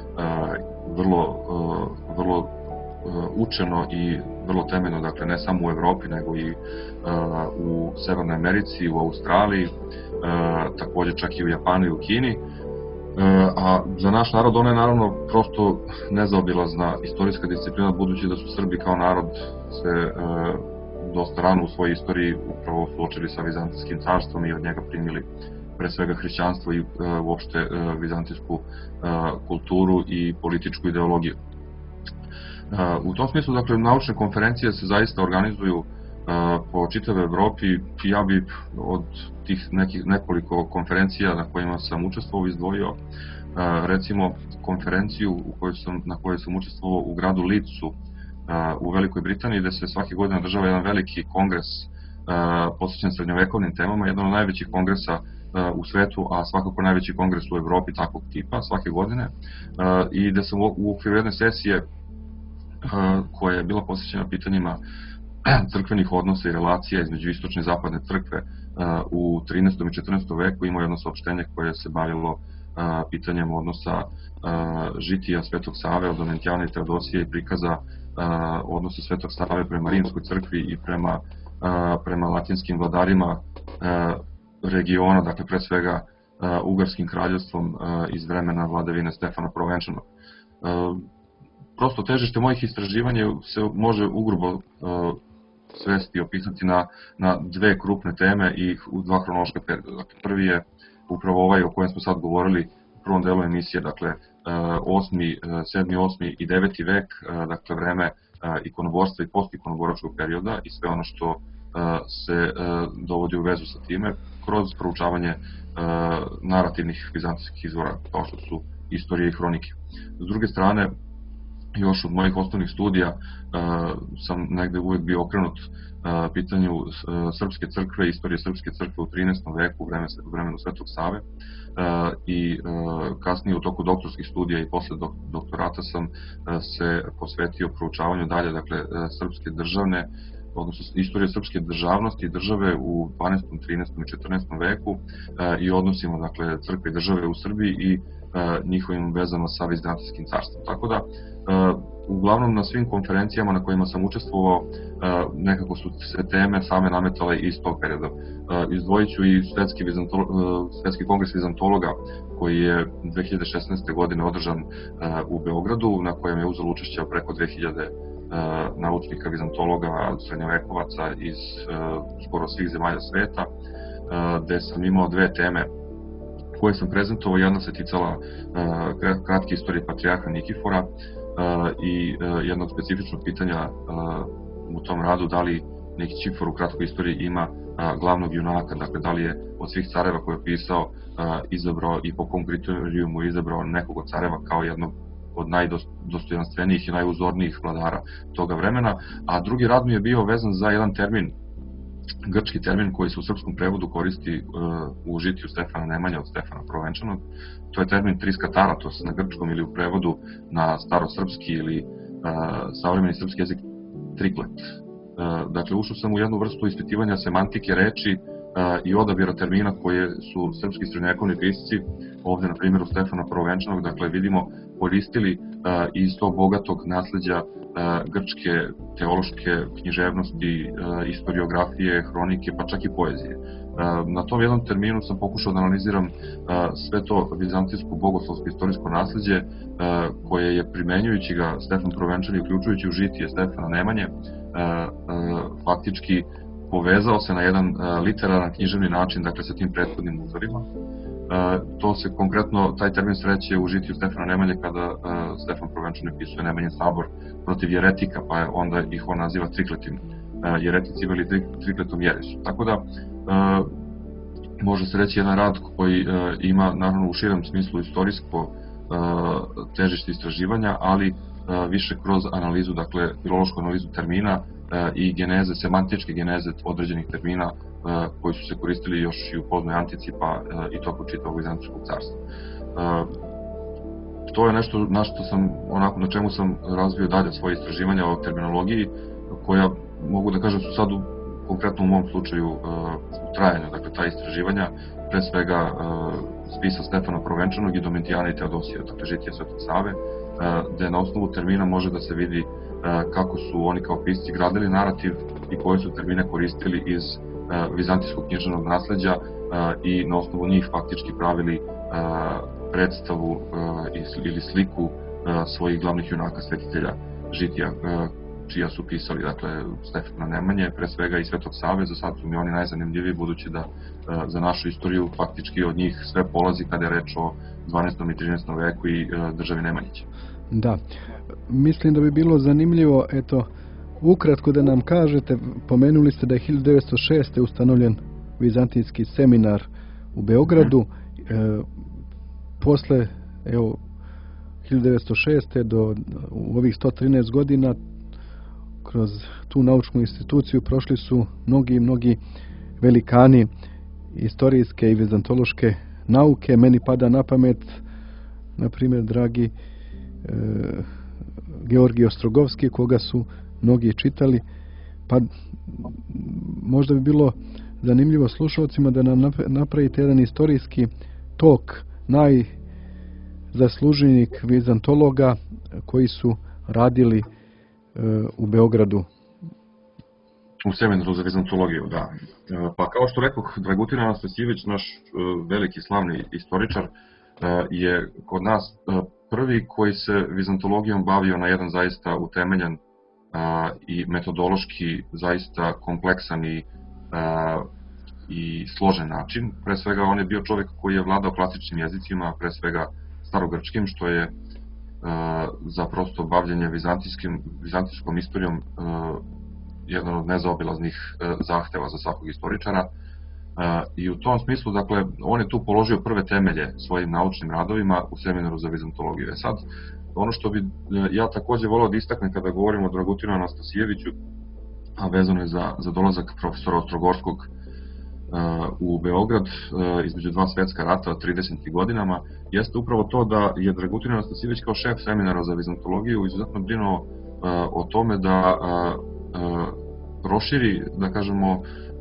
vrlo učeno i vrlo temeljno, dakle ne samo u Evropi, nego i u Severnoj Americi, u Australiji, takođe čak i u Japanu i u Kini. A za naš narod ona je naravno prosto nezaobilazna istorijska disciplina, budući da su Srbi kao narod se dosta rano u svojoj istoriji upravo suočili sa Vizantijskim carstvom i od njega primili pre svega hrišćanstvo i uopšte vizantijsku kulturu i političku ideologiju. U tom smislu, dakle, naučne konferencije se zaista organizuju po čitavoj Evropi i ja bi od tih nekoliko konferencija na kojima sam učestvovao izdvojio recimo konferenciju na kojoj sam učestvovao u gradu Leedsu u Velikoj Britaniji, gde se svake godine održava jedan veliki kongres posvećen srednjovekovnim temama, jedan od najvećih kongresa u svetu, a svakako najveći kongres u Evropi takvog tipa svake godine, i gde sam u okviru jedne sesije koja je bila posvećena pitanjima crkvenih odnosa i relacija između istočne i zapadne crkve u 13. i 14. veku imao jedno saopštenje koje se bavilo pitanjem odnosa žitija Svetog Save od Domentijana i Teodosije i prikaza odnosa Svetog Save prema Rimskoj crkvi i prema latinskim vladarima regiona, dakle pre svega Ugarskim kraljevstvom iz vremena vladavine Stefana Prvenčanog. Prosto težište mojih istraživanja se može ugrubo svesti i opisati na 2 krupne teme i u 2 hronološka perioda. Dakle, prvi je upravo ovaj o kojem smo sad govorili u prvom delu emisije, dakle 7., 8. i 9. vek, dakle vreme ikonoborstva i postikonoboračkog perioda i sve ono što se dovodi u vezu sa time kroz proučavanje narativnih vizantijskih izvora kao što su istorije i hronike. S druge strane, još od mojih osnovnih studija sam negde uvek bio okrenut pitanju Srpske crkve, istorije Srpske crkve u 13. veku, u vremenu Svetog Save, i kasnije u toku doktorskih studija i posle doktorata sam se posvetio proučavanju dalje, dakle, srpske državne, odnosno istorije srpske državnosti i države u 12., 13. i 14. veku i odnosima, dakle, crkve i države u Srbiji i njihovim vezama sa Vizantijskim carstvom. Tako da, uglavnom na svim konferencijama na kojima sam učestvovao, nekako su se teme same nametale iz tog perioda. Izdvojit ću i Svetski kongres vizantologa koji je 2016. godine održan u Beogradu, na kojem je uzelo učešće preko 2000 naučnika, vizantologa, srednjovekovaca iz skoro svih zemalja sveta, gde sam imao 2 teme koje sam prezentovao. Jedna se ticala kratke istorije patrijarha Nikifora i jednog specifičnog pitanja u tom radu, da li Nikifor u kratkoj istoriji ima glavnog junaka, dakle da li je od svih careva koje je pisao izabrao i po kom kriterijumu izabrao nekog od careva kao jednog od najdostojanstvenijih i najuzornijih vladara toga vremena. A drugi rad mi je bio vezan za jedan termin, grčki termin koji se u srpskom prevodu koristi u žitiju Stefana Nemanje od Stefana Provenčanog. To je termin triskataratos na grčkom, ili u prevodu na starosrpski ili savremeni srpski jezik triklet. Dakle, ušao sam u jednu vrstu ispitivanja semantike reči i odabira termina koje su srpski srednjovekovni pisci, ovde na primjeru Stefana Prvenčanog, dakle vidimo, koristili iz tog bogatog nasleđa grčke teološke književnosti, istoriografije, hronike, pa čak i poezije. Na tom jednom terminu sam pokušao da analiziram sve to vizantijsko bogoslovsko istorijsko nasleđe koje je, primenjujući ga Stefan Provenčani, uključujući u žitije Stefana Nemanje, faktički povezao se na jedan literaran književni način, dakle sa tim prethodnim uzorima. To se konkretno, taj termin sreće u žitiju Stefana Nemanje kada Stefan Provenčani pisuje Nemanjin sabor protiv jeretika, pa je onda ih on naziva trikletim jereticima ili trikletom jeresu. Tako da može se reći jedan rad koji ima naravno u širem smislu istorijsko težište istraživanja, ali više kroz analizu, dakle filološku analizu termina i geneze, semantičke geneze određenih termina koji su se koristili još i u poznoj antici, pa i tokom čitavog Vizantijskog carstva. To je nešto na čemu sam razvio dalje svoje istraživanja o terminologiji, koja mogu da kažem su sad konkretno u mom slučaju u trajanju, dakle ta istraživanja, pre svega spisa Stefana Provenčanog i Domitijana i Teodosija, dakle žitije Svetog Save, gde na osnovu termina može da se vidi kako su oni kao pisci gradili narativ i koje su termine koristili iz vizantijskog književnog nasleđa i na osnovu njih faktički pravili predstavu ili sliku svojih glavnih junaka svetitelja žitija, čija su pisali, dakle, Stefana Nemanje, pre svega i Svetog Save. Za sad su mi oni najzanimljiviji, budući da za našu istoriju faktički od njih sve polazi kada je reč o 12. i 13. veku i državi Nemanjića. Da, mislim da bi bilo zanimljivo, eto, ukratko da nam kažete, pomenuli ste da je 1906. ustanovljen vizantijski seminar u Beogradu, posle, evo, 1906. do u ovih 113 godina kroz tu naučnu instituciju prošli su mnogi velikani istorijske i vizantološke nauke. Meni pada na pamet, na primjer, dragi Georgij Ostrogovski, koga su mnogi čitali, pa možda bi bilo zanimljivo slušalcima da nam napravite jedan istorijski tok najzasluženijih vizantologa koji su radili u Beogradu. U seminaru za vizantologiju, da. Pa kao što rekao, Dragutin Anastasijević, naš veliki slavni istoričar, je kod nas prvi koji se vizantologijom bavio na jedan zaista utemeljen i metodološki zaista kompleksan i složen način. Pre svega on je bio čovjek koji je vladao klasičnim jezicima, pre svega starogrčkim, što je za prosto bavljenje vizantijskom istorijom jedan od nezaobilaznih zahteva za svakog istoričara. I u tom smislu, dakle, on je tu položio prve temelje svojim naučnim radovima u seminaru za vizantologiju. Sad, ono što bi ja takođe volao da istaknem kada govorimo o Dragutinu Anastasijeviću, a vezano je za dolazak profesora Ostrogorskog u Beograd između dva svetska rata od 30. godinama, jeste upravo to da je Dragutin Anastasijević kao šef seminara za vizantologiju izuzetno brinuo o tome da proširi, da kažemo,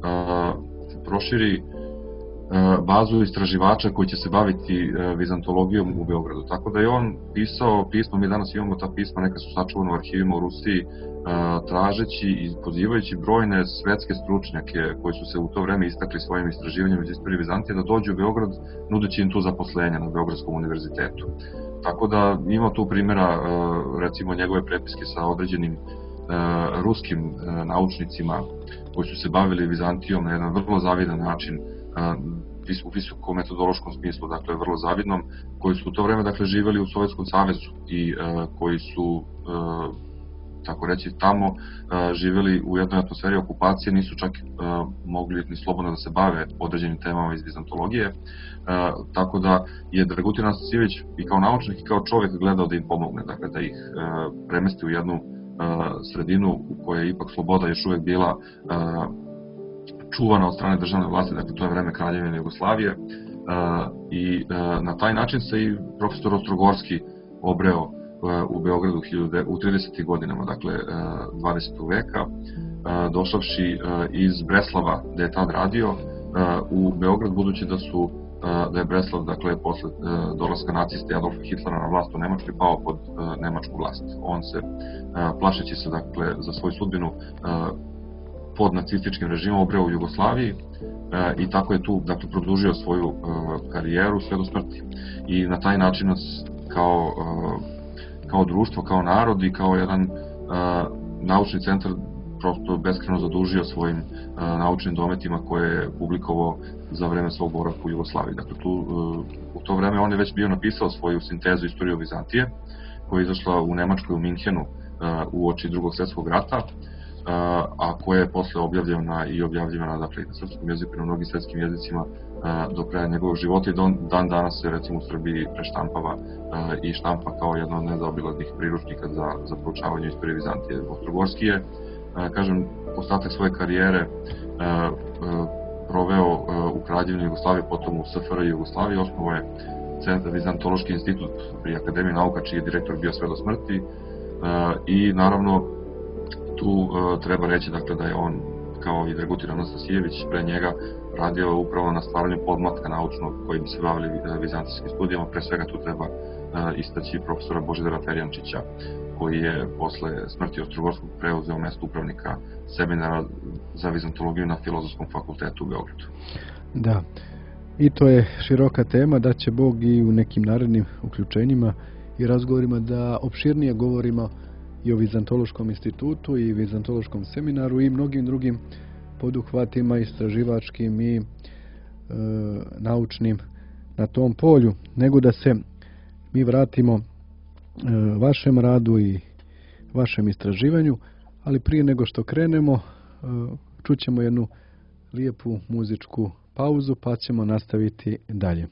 proširi bazu istraživača koji će se baviti vizantologijom u Beogradu. Tako da je on pisao pisma, mi danas imamo ta pisma, neka su sačuvana u arhivima u Rusiji, tražeći i pozivajući brojne svetske stručnjake koji su se u to vreme istakli svojim istraživanjem iz istorije Vizantije da dođu u Beograd, nudeći im tu zaposlenje na Beogradskom univerzitetu. Tako da ima tu primjera, recimo njegove prepiske sa određenim ruskim naučnicima koji su se bavili Vizantijom na jedan vrlo zavidan način, u visokom metodološkom smislu, dakle vrlo zavidnom, koji su u to vreme, dakle, živeli u Sovjetskom savezu i koji su, tako reći, tamo živeli u jednoj atmosferi okupacije, nisu čak mogli ni slobodno da se bave određenim temama iz vizantologije, tako da je Dragutin Anastasijević i kao naučnik i kao čovjek gledao da im pomogne, dakle da ih premesti u jednu sredinu u kojoj je ipak sloboda još uvek bila čuvana od strane državne vlasti, dakle to je vreme Kraljevine Jugoslavije, i na taj način se i profesor Ostrogorski obreo u Beogradu u 30. godinama, dakle 20. veka, došavši iz Breslava, gde je tad radio, u Beograd, budući da je Breslav, dakle, posle dolaska nacista Adolfa Hitlera na vlast u Nemačkoj, pao pod nemačku vlast. On se, plašeći se, dakle, za svoju sudbinu, pod nacističkim režimom obreo u Jugoslaviji i tako je tu dakle, produžio svoju karijeru sve do smrti. I na taj način nas kao društvo, kao narod i kao jedan naučni centar prosto beskreno zadužio svojim naučnim dometima koje je publikovao za vreme svog boravka u Jugoslaviji. Dakle, u to vreme on je već bio napisao svoju sintezu istorije Vizantije, koja je izašla u Nemačkoj u Minhenu uoči Drugog svjetskog rata, a koja je posle objavljena i objavljivana dakle, na srpskom jeziku i na mnogim svetskim jezicima do kraja njegovog života i dan danas se recimo u Srbiji preštampava i štampa kao jedna od nezaobilaznih priručnika za proučavanje istorije Vizantije. Ostrogorski je, kažem, ostatak svoje karijere proveo u Kraljevini Jugoslavije, potom u SFRJ Jugoslaviji, osnovao je Vizantološki institut pri Akademiji nauka, čiji je direktor bio sve do smrti i naravno tu treba reći dakle, da je on kao i Dragutin Anastasijević pre njega radio upravo na stvaranju podmlatka naučnog koji bi se bavili vizantijskim studijama. Pre svega tu treba istaći profesora Božidara Ferjančića, koji je posle smrti Ostrogorskog preuzeo mesto upravnika seminara za vizantologiju na Filozofskom fakultetu u Beogradu. Da, i to je široka tema, da će Bog i u nekim narednim uključenjima i razgovorima da opširnije govorimo i o Vizantološkom institutu i Vizantološkom seminaru i mnogim drugim poduhvatima istraživačkim i naučnim na tom polju, nego da se mi vratimo vašem radu i vašem istraživanju, ali prije nego što krenemo čućemo jednu lijepu muzičku pauzu pa ćemo nastaviti dalje.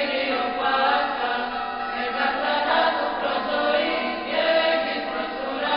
Sura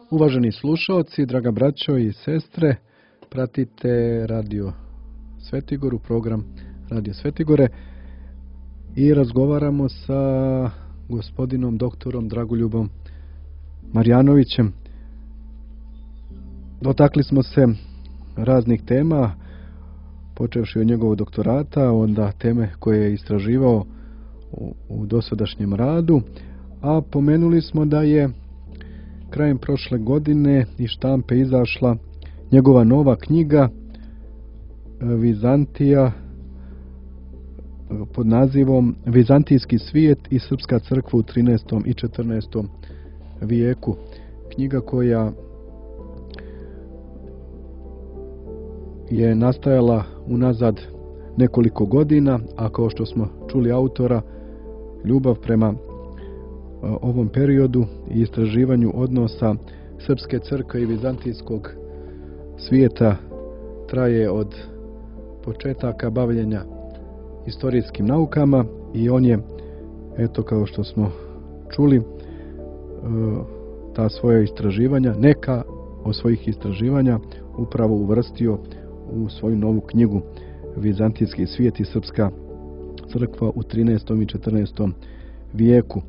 Uvaženi slušaoci, draga braćo i sestre, pratite Radio Svetigoru, program Radio Svetigore i razgovaramo sa gospodinom doktorom Dragoljubom Marjanovićem. Dotakli smo se raznih tema, počevši od njegovog doktorata, onda teme koje je istraživao u dosadašnjem radu, a pomenuli smo da je krajem prošle godine iz štampe izašla njegova nova knjiga Vizantija pod nazivom Vizantijski svijet i srpska crkva u 13. i 14. vijeku. Knjiga koja je nastajala unazad nekoliko godina, a kao što smo čuli autora, ljubav prema ovom periodu i istraživanju odnosa srpske crkve i vizantijskog svijeta traje od početaka bavljenja istorijskim naukama i on je, eto kao što smo čuli, ta svoja istraživanja, neka od svojih istraživanja upravo uvrstio u svoju novu knjigu Vizantijski svijet i srpska crkva u 13. i 14. vijeku.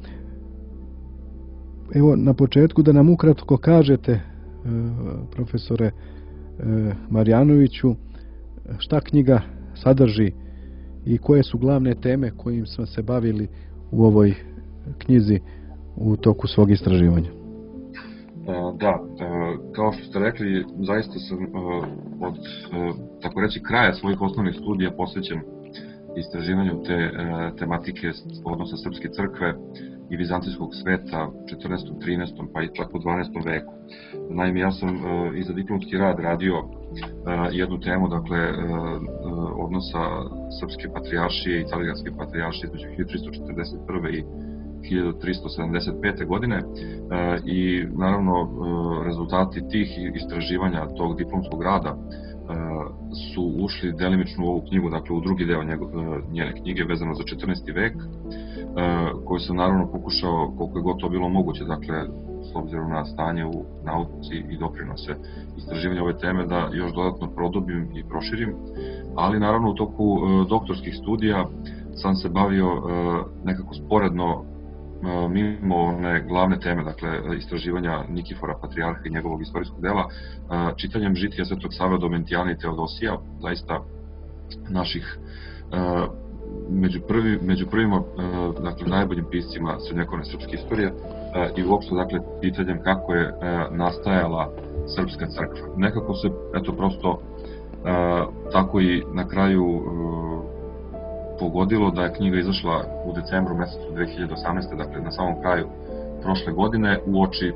Evo na početku da nam ukratko kažete, profesore Marjanoviću, šta knjiga sadrži i koje su glavne teme kojim smo se bavili u ovoj knjizi u toku svog istraživanja. Da, kao što ste rekli, zaista sam od, tako reći, kraja svojih osnovnih studija posvećen istraživanju te tematike odnosa srpske crkve i vizantijskog sveta u 14., 13. pa i čak u 12. veku. Naime, ja sam i za diplomski rad radio jednu temu, dakle, odnosa srpske patrijaršije i Carigradske patrijaršije između 1341. i 1375. godine i naravno rezultati tih istraživanja tog diplomskog rada su ušli delimično u ovu knjigu, dakle u drugi deo njene knjige vezano za 14. vek, koju sam naravno pokušao koliko je god to bilo moguće, dakle s obzirom na stanje u nauci i doprinose istraživanja ove teme, da još dodatno produbim i proširim, ali naravno u toku doktorskih studija sam se bavio nekako sporedno mimo one glavne teme, dakle istraživanja Nikifora Patrijarha i njegovog istorijskog dela, čitanjem žitija Svetog Save Domitijana i Teodosija, zaista naših među prvima, dakle najboljim piscima srednjovekovne srpske istorije i uopšte, dakle, pitanjem kako je nastajala srpska crkva. Nekako se, eto, prosto tako i na kraju pogodilo da je knjiga izašla u decembru mesecu 2018. Dakle na samom kraju prošle godine u oči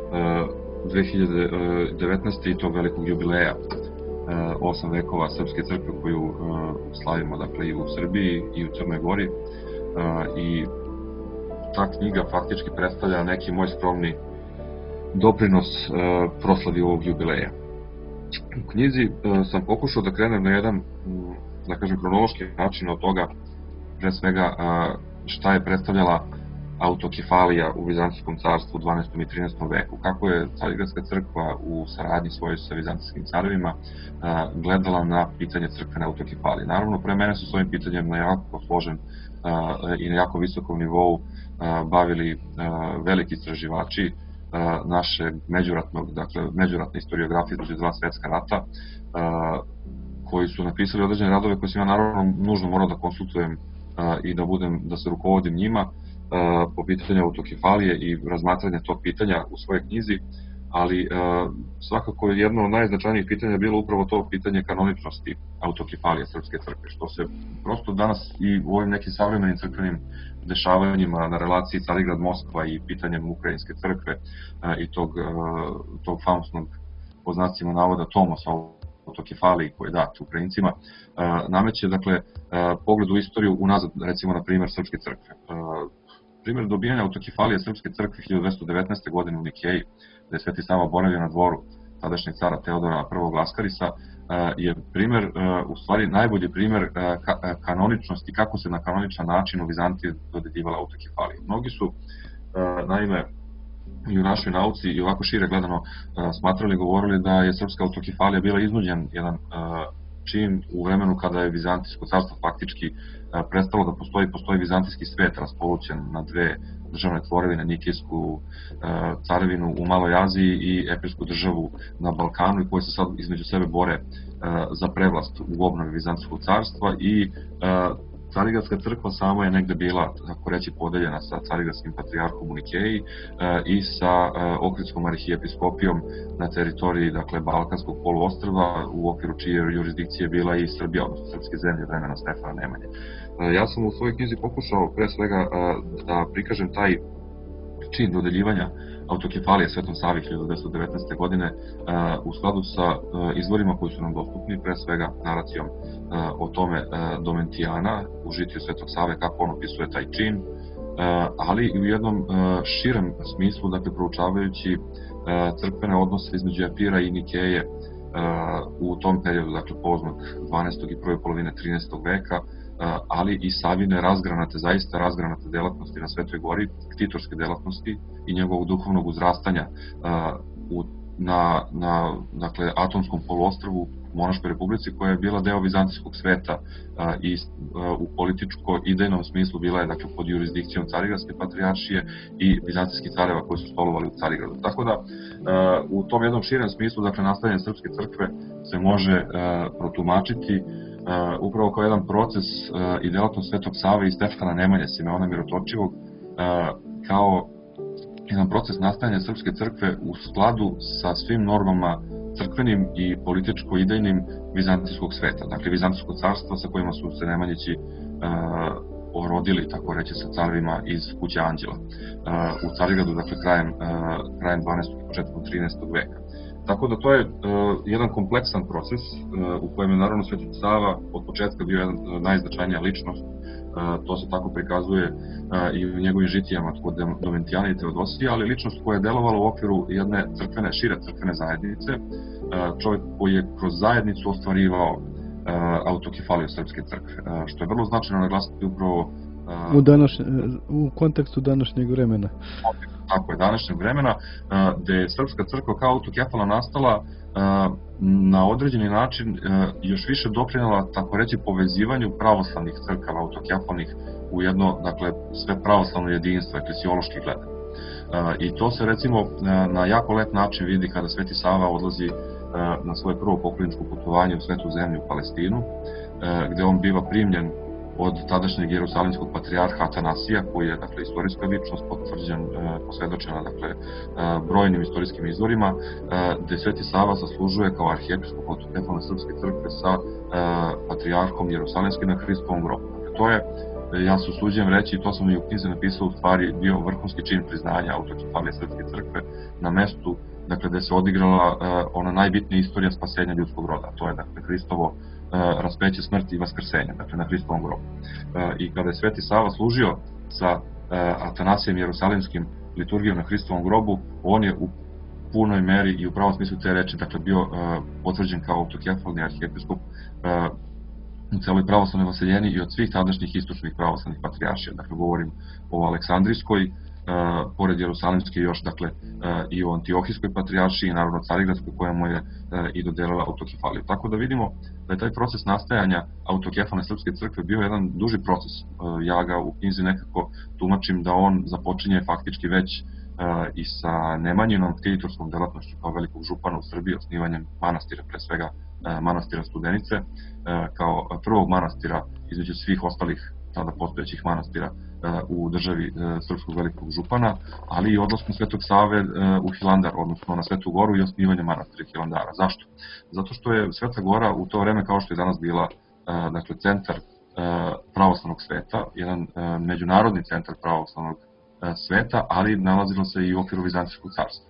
2019. i tog velikog jubileja 8 vekova srpske crkve koju slavimo, dakle, i u Srbiji i u Crnoj Gori, i ta knjiga faktički predstavlja neki moj skromni doprinos proslavi ovog jubileja. U knjizi sam pokušao da krenem na jedan, da kažem, kronološki način od toga, pre svega, šta je predstavljala autokefalija u Vizantijskom carstvu u 12. i 13. veku, kako je Carigradska crkva u saradnji svojoj sa vizantijskim carevima gledala na pitanje crkvene autokefalije. Naravno, pre mene su s ovim pitanjem na jako složen i na jako visokom nivou bavili veliki istraživači naše međuratne istoriografije između dva svetska rata, koji su napisali određene radove koje sam ja naravno nužno morao da konsultujem i da se rukovodim njima po pitanju autokefalije i razmatranja tog pitanja u svojoj knjizi, ali svakako je jedno od najznačajnijih pitanja bilo upravo to pitanje kanoničnosti autokefalije srpske crkve, što se prosto danas i u ovim nekim savremenim crkvenim dešavanjima na relaciji Carigrad-Moskva i pitanjem Ukrajinske crkve i tog famosnog, po znacima navoda, Tomos autokefaliji koji je dat Ukrajincima, nameće, dakle, pogled u istoriju unazad, recimo, na primer Srpske crkve. Primer dobijanja autokefalije Srpske crkve 1219. godine u Nikeji, gde je Sveti Sava boravio na dvoru tadašnjeg cara Teodora I. Laskarisa, je primer, u stvari najbolji primer kanoničnosti, kako se na kanoničan način u Vizantiji dodeljivala autokefalija. Mnogi su, naime, i u našoj nauci i ovako šire gledano smatrali i govorili da je srpska autokefalija bila iznuđen jedan čin u vremenu kada je Vizantijsko carstvo faktički prestalo da postoji vizantijski svet raspolućen na dve državne tvorevine, Nikijsku carevinu u Maloj Aziji i Epirsku državu na Balkanu, i koje se sad između sebe bore za prevlast u obnovi Vizantijskog carstva, i Carigradska crkva samo je negde bila, tako reći, podeljena sa Carigradskim patrijarhom u Nikeji i sa Ohridskom arhijepiskopijom na teritoriji, dakle, Balkanskog poluostrva, u okviru čije jurisdikcije bila i Srbija, odnosno srpske zemlje vremena Stefana Nemanje. Ja sam u svojoj knjizi pokušao pre svega da prikažem taj čin dodeljivanja autokefalije Svetom Savi 1919. godine u skladu sa izvorima koji su nam dostupni, pre svega naracijom o tome Domentijana u žitiju Svetog Save, kako on opisuje taj čin, ali i u jednom širem smislu, dakle, proučavajući crkvene odnose između Epira i Nikeje u tom periodu, dakle, poznog 12. i prve polovine 13. veka, ali i Savine zaista razgranate delatnosti na Svetoj gori, ktitorske delatnosti i njegovog duhovnog uzrastanja na dakle, Atomskom poluostrvu, Monaškoj republici, koja je bila deo vizantijskog sveta i u političko-idejnom smislu bila je, dakle, pod jurisdikcijom Carigradske patrijaršije i vizantijskih careva koji su stolovali u Carigradu. Tako da, u tom jednom širem smislu, dakle, nastajanje srpske crkve se može protumačiti upravo kao jedan proces i delatnost Svetog Save i Stefana Nemanje, Simeona Mirotočivog, kao jedan proces nastajanja srpske crkve u skladu sa svim normama crkvenim i političko-idejnim vizantijskog sveta, dakle Vizantijskog carstva sa kojima su se Nemanjići orodili, tako reći, sa carevima iz kuće Anđela u Carigradu, dakle krajem 12. i početkom 13. veka. Tako da to je jedan kompleksan proces u kojem je naravno Sveti Sava od početka bio najznačajnija ličnost. To se tako prikazuje i u njegovim žitijama kod Domentijana i Teodosija, ali ličnost koja je delovala u okviru jedne šire crkvene zajednice, čovjek koji je kroz zajednicu ostvarivao autokefaliju srpske crkve, što je vrlo značajno naglasiti upravo u kontekstu današnjeg vremena. Tako je, današnjeg vremena, gde je srpska crkva kao autokefalna nastala na određeni način još više doprinela, tako reći, povezivanju pravoslavnih crkava autokefalnih u jedno, dakle, sve pravoslavno jedinstvo, eklesiološki gledano. I to se, recimo, na jako lep način vidi kada Sveti Sava odlazi na svoje prvo pokloničko putovanje u Svetu zemlju, u Palestinu, gde on biva primljen od tadašnjeg jerusalimskog patrijarha Atanasija, koji je, dakle, istorijska ličnost, posvedočena, dakle, brojnim istorijskim izvorima, gde Sveti Sava zaslužuje kao arhijepiskop autokefalne srpske crkve sa patrijarhom jerusalimskim na Hristovom grobu. To je, ja se usuđujem reći, to sam i u knjizi napisao, u stvari bio vrhunski čin priznanja autokefalne srpske crkve na mestu, dakle, gde se odigrala ona najbitnija istorija spasenja ljudskog roda, to je, dakle, Hristovo raspeće, smrti i vaskrsenja, dakle, na Hristovom grobu. I kada je Sveti Sava služio sa Atanasijem jerusalimskim liturgijom na Hristovom grobu, on je u punoj meri i u pravom smislu te reči, dakle, bio potvrđen kao autokefalni arhijepiskop u celoj pravoslavnoj vaseljeni i od svih tadašnjih istočnih pravoslavnih patrijaršija. Dakle, govorim o Aleksandrijskoj, pored Jerusalimske još, dakle, i o Antiohijskoj patrijaršiji i naravno Carigradskoj, koja mu je i dodelila autokefaliju. Tako da vidimo da je taj proces nastajanja autokefalne srpske crkve bio jedan duži proces. Ja ga u knjizi nekako tumačim da on započinje faktički već i sa Nemanjinom ktiitorskom delatnošću kao velikog župana u Srbiji, osnivanjem manastira, pre svega manastira Studenice, kao prvog manastira između svih ostalih tada postojećih manastira u državi srpskog velikog župana, ali i odlaskom Svetog Save u Hilandar, odnosno na Svetu goru, i osnivanje manastira Hilandara. Zašto? Zato što je Sveta gora u to vreme, kao što je danas bila, dakle, centar pravoslavnog sveta, jedan međunarodni centar pravoslavnog sveta, ali nalazilo se i u okviru Vizantijskog carstva.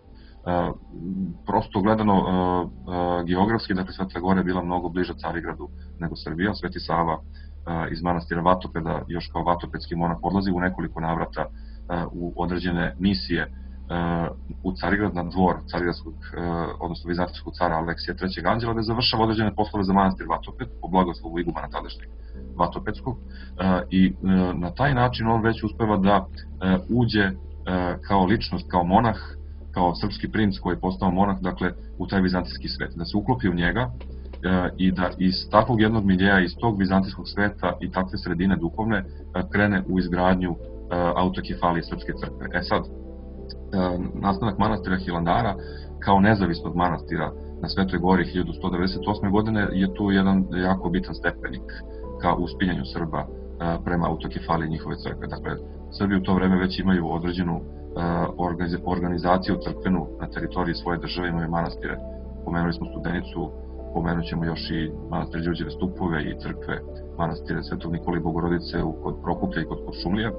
Prosto gledano geografski, dakle, Sveta gora je bila mnogo bliža Carigradu nego Srbija. Sveti Sava iz manastira Vatopeda, još kao vatopedski monah, odlazi u nekoliko navrata u određene misije u Carigrad, na dvor carigradskog, odnosno vizantijskog cara Aleksija III. Anđela, gde završava određene poslove za manastir Vatoped, po blagoslovu igumana tadašnjeg Vatopedskog, i na taj način on već uspeva da uđe kao ličnost, kao monah kao srpski princ koji je postao monah, dakle, u taj vizantijski svet, da se uklopi u njega i da iz takvog jednog miljeja, iz tog vizantijskog sveta i takve sredine duhovne krene u izgradnju autokefalije Srpske crkve. Sad, nastanak manastira Hilandara kao nezavisnog manastira na Svetoj gori 1198. godine je tu jedan jako bitan stepenik ka uspinjanju Srba prema autokefaliji njihove crkve. Dakle, Srbi u to vreme već imaju određenu organizaciju crkvenu na teritoriji svoje države, imaju manastire. Pomenuli smo Studenicu, pomenut ćemo još i manastir Đurđeve Stupove i crkve manastire Svetog Nikole i Bogorodice kod Prokuplja i kod Kuršumlije.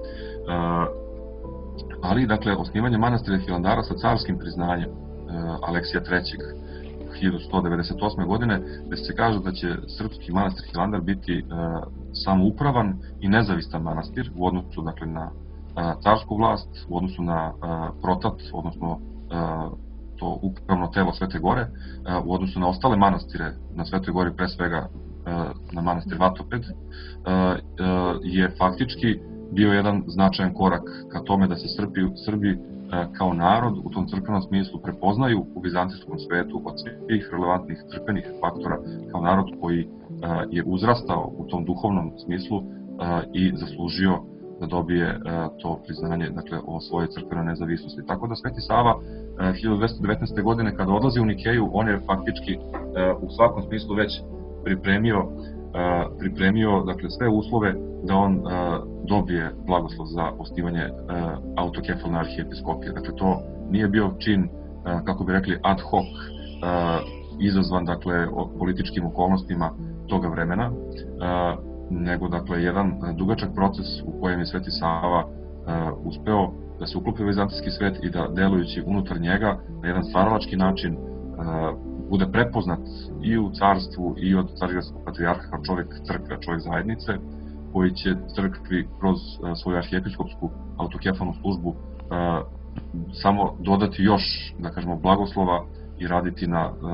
Ali, dakle, osnivanje manastira Hilandara sa carskim priznanjem Aleksija III. 1198. godine, gde se kaže da će srpski manastir Hilandar biti samoupravan i nezavistan manastir u odnosu, dakle, na carsku vlast, u odnosu na protat, odnosno to upravno telo Svete gore, u odnosu na ostale manastire na Svetoj gori, pre svega na manastir Vatoped, je faktički bio jedan značajan korak ka tome da se Srbi kao narod u tom crkvenom smislu prepoznaju u vizantijskom svetu od svih relevantnih crkvenih faktora kao narod koji je uzrastao u tom duhovnom smislu i zaslužio da dobije to priznanje, dakle, o svojoj crkvenoj nezavisnosti. Tako da Sveti Sava 1219. godine kada odlazi u Nikeju, on je faktički u svakom smislu već pripremio dakle, sve uslove da on dobije blagoslov za osnivanje autokefalne arhijepiskopije. Dakle, to nije bio čin, kako bi rekli, ad hoc, izazvan, dakle, političkim okolnostima toga vremena, nego, dakle, jedan dugačak proces u kojem je Sveti Sava uspeo da se uklopi u vizantijski svet i da, delujući unutar njega na jedan stvaralački način, bude prepoznat i u carstvu i od carigradskog patrijarha kao čovjek crkve, čovjek zajednice, koji će crkvi kroz svoju arhijepiskopsku autokefalnu službu samo dodati još, da kažemo, blagoslova i raditi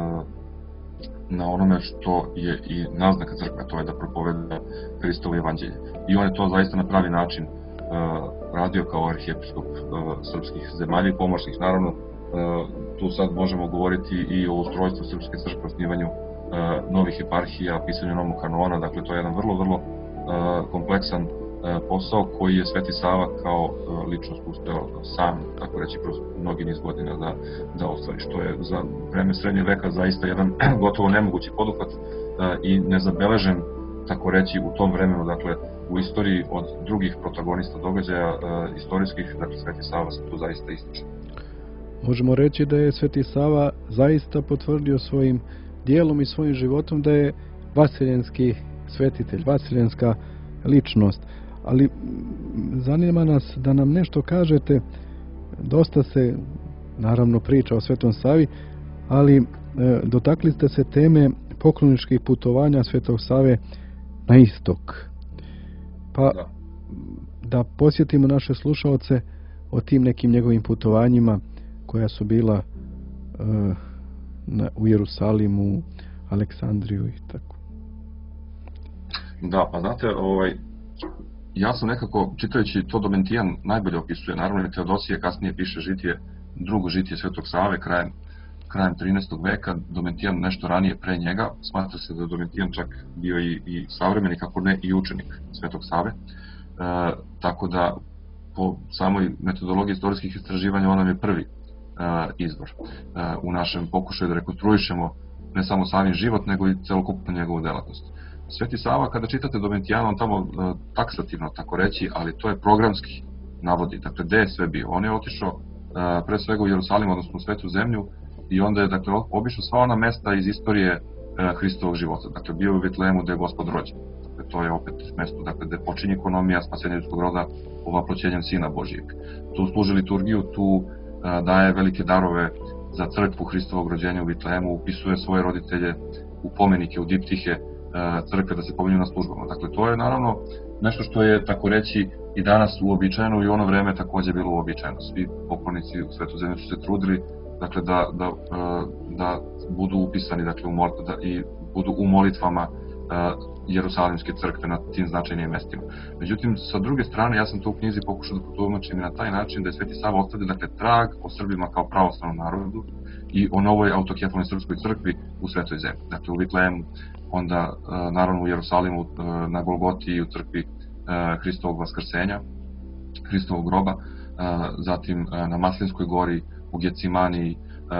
na onome što je i naznaka crkve, to je da propoveda Hristovo evanđelje. I on je to zaista na pravi način radio kao arhijepiskop srpskih zemalja i pomorskih. Naravno, tu sad možemo govoriti i o ustrojstvu Srpske crkve, osnivanju novih eparhija, pisanju novog kanona, dakle to je jedan vrlo kompleksan posao koji je Sveti Sava kao ličnost uspeo sam, tako reći, kroz mnogi niz godina da ostvari, što je za vreme srednjeg veka zaista jedan gotovo nemogući poduhvat i nezabeležen, tako reći, u tom vremenu, dakle, u istoriji od drugih protagonista događaja istorijskih, dakle, Sveti Sava se tu zaista ističe. Možemo reći da je Sveti Sava zaista potvrdio svojim dijelom i svojim životom da je vaseljenski svetitelj, vaseljenska ličnost. Ali zanima nas da nam nešto kažete, dosta se naravno priča o Svetom Savi, ali dotakli ste se teme pokloničkih putovanja Svetog Save na istok. Pa da posjetimo naše slušaoce o tim nekim njegovim putovanjima koja su bila u Jerusalimu, Aleksandriju i tako. Da, pa znate, ja sam nekako, čitajući to, Domitijan najbolje opisuje, naravno i Teodosije kasnije piše drugo žitije Svetog Save krajem 13. veka, Domitijan nešto ranije pre njega, smatra se da je Domitijan čak bio i savremenik, ako ne i učenik Svetog Save, tako da po samoj metodologiji istorijskih istraživanja on nam je prvi izvor u našem pokušaju da rekonstruišemo ne samo Savin život, nego i celokupnu njegovu delatnost. Sveti Sava, kada čitate Domitijana, on tamo taksativno, tako reći, ali to je programski navodi, dakle, gde je sve bio. On je otišao pre svega u Jerusalim, odnosno u Svetu zemlju, i onda je, dakle, obišao sva ona mesta iz istorije Hristovog života. Dakle, bio u Vitlehemu gde je Gospod rođen. Dakle, to je opet mesto, dakle, gde počinje ekonomija spasenja ljudskog roda ovaploćenjem Sina Božijeg. Tu služi liturgiju, tu daje velike darove za crkvu Hristovog rođenja u Vitlehemu, upisuje svoje roditelje u pomenike, u diptihe crkve da se pominju na službama. Dakle, to je naravno nešto što je, tako reći, i danas uobičajeno i u ono vreme takođe bilo uobičajeno. Svi poklonici u Svetu zemlju su se trudili, dakle, da budu upisani, dakle, i budu u molitvama Jerusalimske crkve na tim značajnim mestima. Međutim, sa druge strane, ja sam to u knjizi pokušao da protumačim na taj način da je Sveti Sava ostavlja dakle, trag o Srbima kao pravoslavnom narodu i o novoj autokefalnoj srpskoj crkvi u Svetoj zemlji. Dakle, u Vitlejemu, onda naravno u Jerusalimu, na Golgoti i u crkvi Hristovog vaskrsenja, Hristovog groba, zatim na Maslinskoj gori, u Gecimaniji,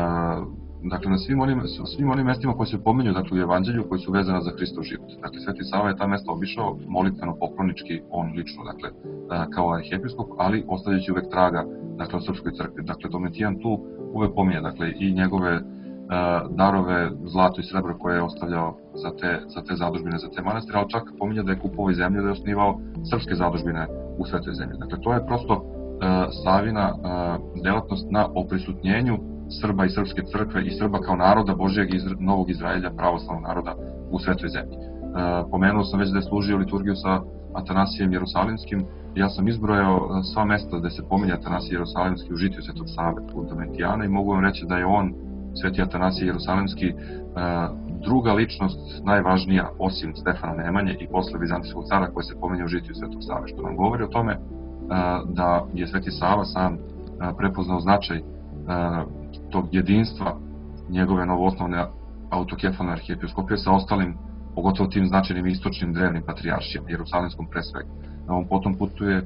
dakle na svim onim mestima koji se pominju dakle, u Evanđelju, koji su vezana za Hristov život. Dakle, Sveti Sava je ta mesta obišao molitveno, poklonički, on lično, dakle, kao arhijepiskop, ali ostavljajući uvek traga, dakle, o srpskoj crkvi. Dakle, Domitijan tu uvek pominje, dakle, i njegove darove, zlato i srebro koje je ostavljao za te zadužbine, za te manastire, ali čak pominje da je kupovao zemlju, da je osnivao srpske zadužbine u Svetoj zemlji. Dakle, to je prosto Savina delatnost na oprisutnjenju Srba i srpske crkve i Srba kao naroda Božijeg Novog Izraelja, pravoslavnog naroda u Svetoj zemlji. Pomenuo sam već da je služio liturgiju sa Atanasijem Jerusalimskim. Ja sam izbrojao sva mesta gde se pominje Atanasije Jerusalimski u žitiju Svetog Save u Domitijana i mogu vam reći da je on, Sveti Atanasije Jerusalimski, druga ličnost najvažnija osim Stefana Nemanje i posle Vizantijskog cara koji se pominje u žitiju Svetog Save, što nam govori o tome da je Sveti Sava sam prepoznao značaj tog jedinstva njegove novoosnovne autokefalne arhijepiskopije sa ostalim, pogotovo tim značajnim istočnim drevnim patrijaršijama, Jerusalimskom pre svega. On potom putuje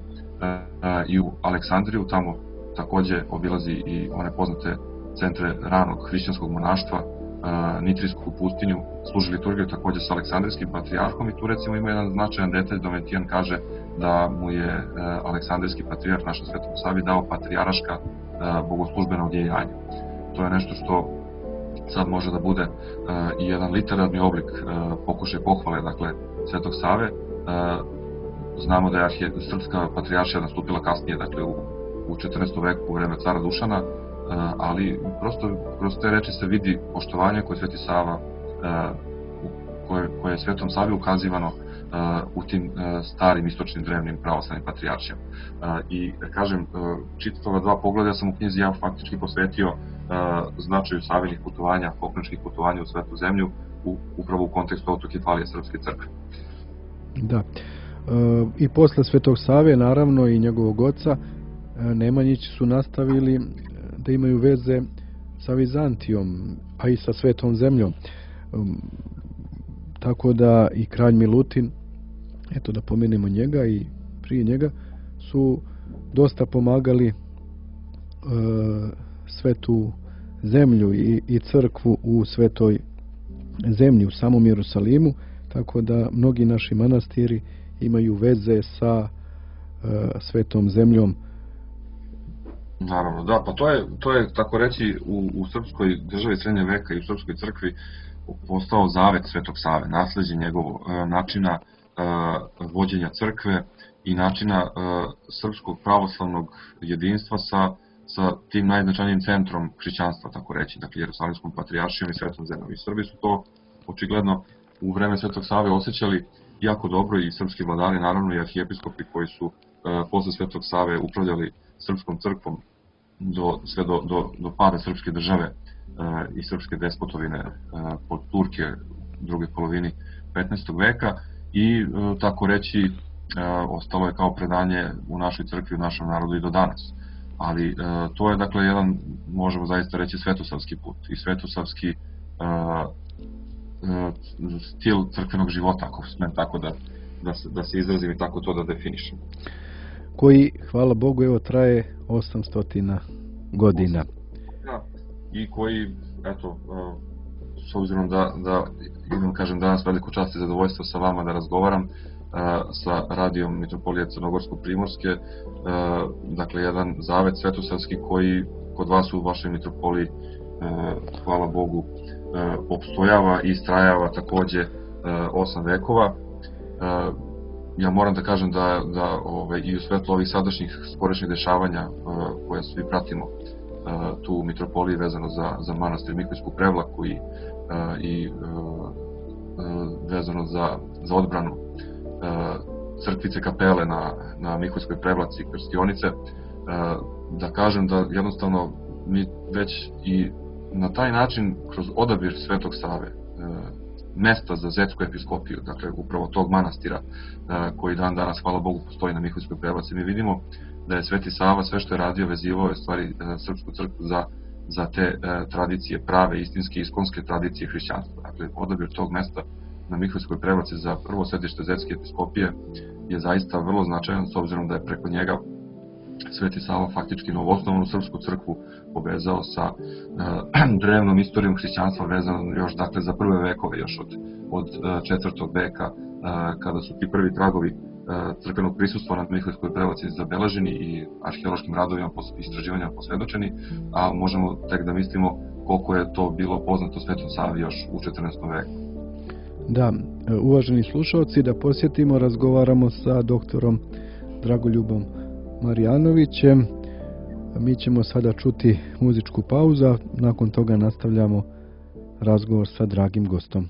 i u Aleksandriju, tamo takođe obilazi i one poznate centre ranog hrišćanskog monaštva, Nitrijsku pustinju, služi liturgiju takođe sa Aleksandrijskim patrijarhom i tu recimo ima jedan značajan detalj, Domitijan kaže da mu je Aleksandrijski patrijarh našem Svetom Savi dao patrijarška bogoslužbena odjejanja. To je nešto što sad može da bude i jedan literarni oblik pokušaj pohvale, dakle, Svetog Save. Znamo da je srpska patrijaršija nastupila kasnije, dakle, u 14. veku u vreme cara Dušana, ali prosto kroz te reči se vidi poštovanje koje Sveti Sava, koje je Svetom Savi ukazivano u tim starim istočnim drevnim pravoslavnim patrijaršijama. I kažem, čitava dva pogleda ja sam u knjizi ja faktički posvetio značaju Savinih putovanja, pokloničkih putovanja u Svetu zemlju, upravo u kontekstu autokefalije Srpske crkve. Da. I posle Svetog Save, naravno, i njegovog oca, Nemanjići su nastavili da imaju veze sa Vizantijom, a i sa Svetom zemljom. Tako da i kralj Milutin, eto da pomenemo njega i prije njega, su dosta pomagali Svetu zemlju i crkvu u Svetoj zemlji, u samom Jerusalimu, tako da mnogi naši manastiri imaju veze sa Svetom zemljom. Naravno, da, pa to je tako reći u srpskoj državi srednje veka i u srpskoj crkvi postao zavet Svetog Save, nasleđe njegovo načina vođenja crkve i načina srpskog pravoslavnog jedinstva sa tim najznačajnijim centrom hrišćanstva, tako reći, dakle Jerusalimskom patrijaršijom i Svetom zemljom. I Srbi su to očigledno u vreme Svetog Save osjećali jako dobro i srpski vladari, naravno i arhijepiskopi koji su posle Svetog Save upravljali srpskom crkvom sve do pada srpske države i srpske despotovine pod Turke u drugoj polovini 15. veka i tako reći ostalo je kao predanje u našoj crkvi, u našem narodu i do danas. Ali to je dakle jedan, možemo zaista reći, svetosavski put i svetosavski stil crkvenog života, ako smem tako da se izrazim i tako to da definišem. Koji, hvala Bogu, evo traje 800 godina. Da, i koji, eto, s obzirom da imam, kažem, danas veliku čast i zadovoljstvo sa vama da razgovaram sa radijom Mitropolije Crnogorsko-Primorske, dakle, jedan zavet svetosavski koji kod vas u vašoj mitropoliji, hvala Bogu, opstojava i istrajava takođe 8 vekova. Ja moram da kažem da i u svetlu ovih sadašnjih skorešnjih dešavanja koje svi pratimo tu u mitropoliji vezano za manastir Mihojsku Prevlaku i vezano za odbranu crkvice kapele na Mihojskoj Prevlaci krstionice, da kažem da jednostavno mi već i na taj način kroz odabir Svetog Save mesta za Zetsku episkopiju, dakle upravo tog manastira koji dan danas, hvala Bogu, postoji na Miholjskoj Prevlaci. Mi vidimo da je Sveti Sava sve što je radio vezivao je stvari srpsku crkvu za te tradicije, prave, istinske, iskonske tradicije hrišćanstva. Dakle, odabir tog mesta na Miholjskoj Prevlaci za prvo sedište Zetske episkopije je zaista vrlo značajan, s obzirom da je preko njega Sveti Sava faktički novoosnovanu srpsku crkvu povezao sa drevnom istorijom hrišćanstva, vezano još dakle za prve vekove, još od 4. veka, kada su ti prvi tragovi crkvenog prisustva na Miholjskoj Prevlaci zabeleženi i arheološkim radovima istraživanja posvedočeni, a možemo tek da mislimo koliko je to bilo poznato Svetom Savi još u 14. veku. Da, uvaženi slušalci, da posjetimo, razgovaramo sa doktorom Dragoljubom Marjanovićem. Mi ćemo sada čuti muzičku pauzu, nakon toga nastavljamo razgovor sa dragim gostom.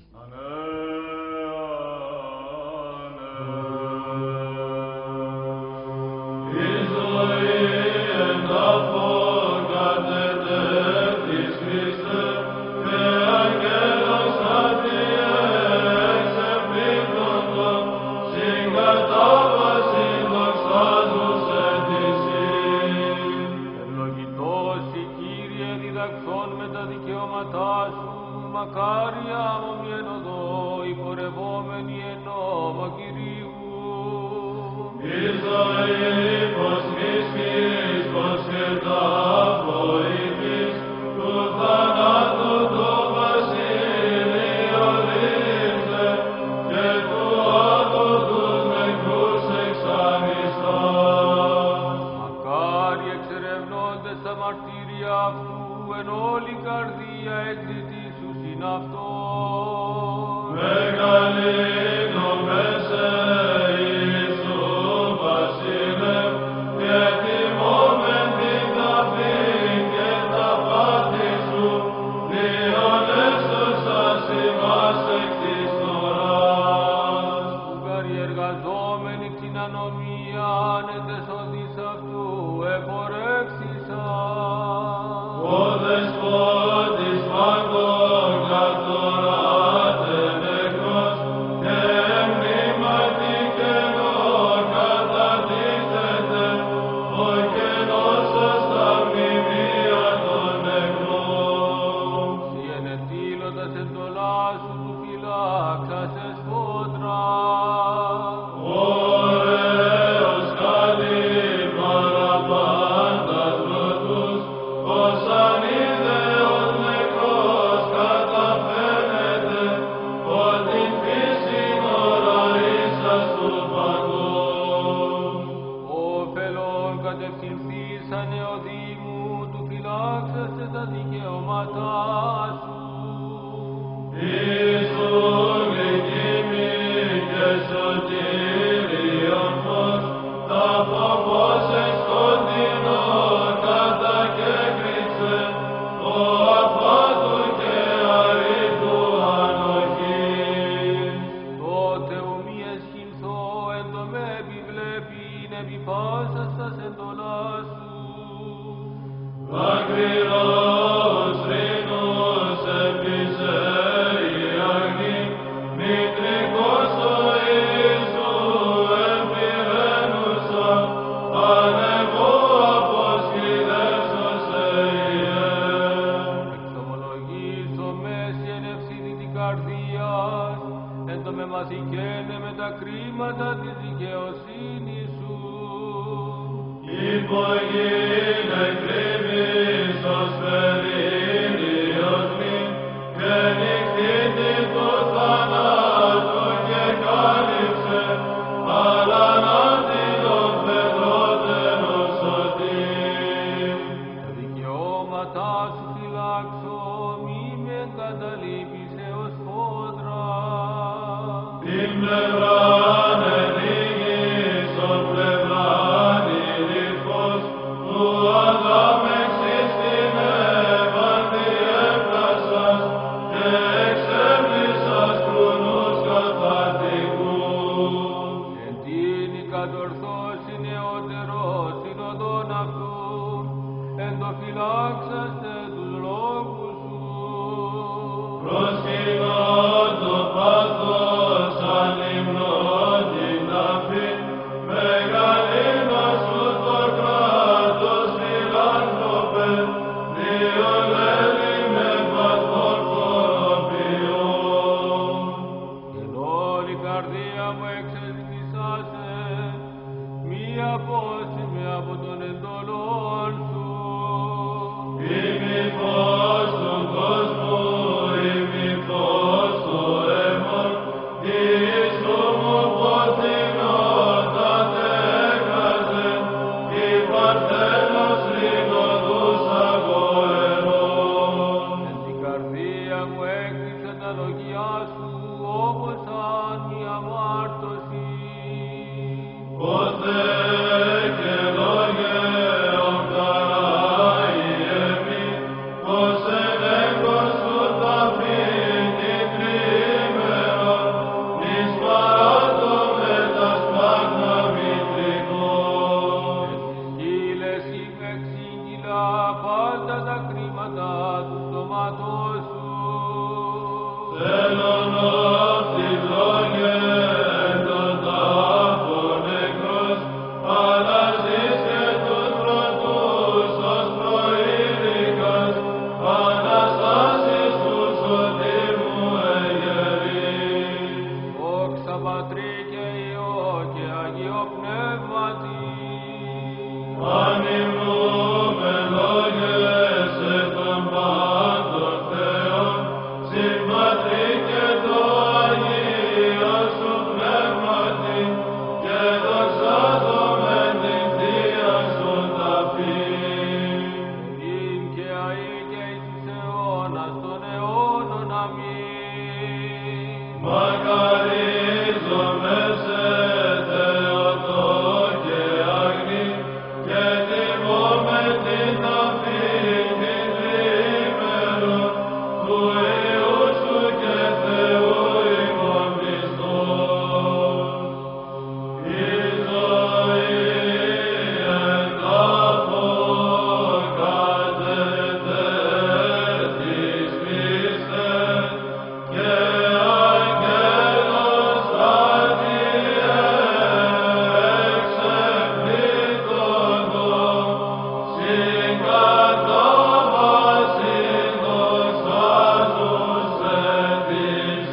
Proskynot απόσχημαι από των εντολών σου. Είμαι φως στον κόσμο, είμαι φως στο αίμα, εις το μου ποθηνότα τέκαζε, η παρθένος ρηγοδούς αγοερών. Εν την καρδία μου έκλειψε τα λόγια σου, όπως αν η αμάρτωση. Ποθέ και λόγε οχταρά η εμεί, πως ενέκος σου τα φύγει τρίμερα, εις παράτω με τα σπάγνα μητρικό. Σκύλες είμαι εξήγηλα πάντα τα κρίματα του στόματός σου. Θέλον αυτή λόγε εν τον τάφο νεκρός, αναζείς και τους πρωτούς ως προήρικας, Αναστάσεις του σωτήρ μου εγερείς. Δόξα Πατρί και Υιό και Αγίο Πνεύματι. Ανυμνούμε λόγε σε τον πάντων Θεόν, συν Πατρί και το Αγίο σου Πνεύματι, και δοξάζομεν την Θεία σου ταφήν. Ειν και αεί και εις τους αιώνας των αιώνων. Αμήν. Μακαρίζομαι σε Θεοτό και αγνή, και τιμώμε την ταφήν την τρίμερον, του Υιού σου και Θεού ημών πιστός. Η ζωή εν τάφο κάθεται της πίστης, και αγγέλος εξεπλήττοντο, συγκατάβασιν δοξάζουσε της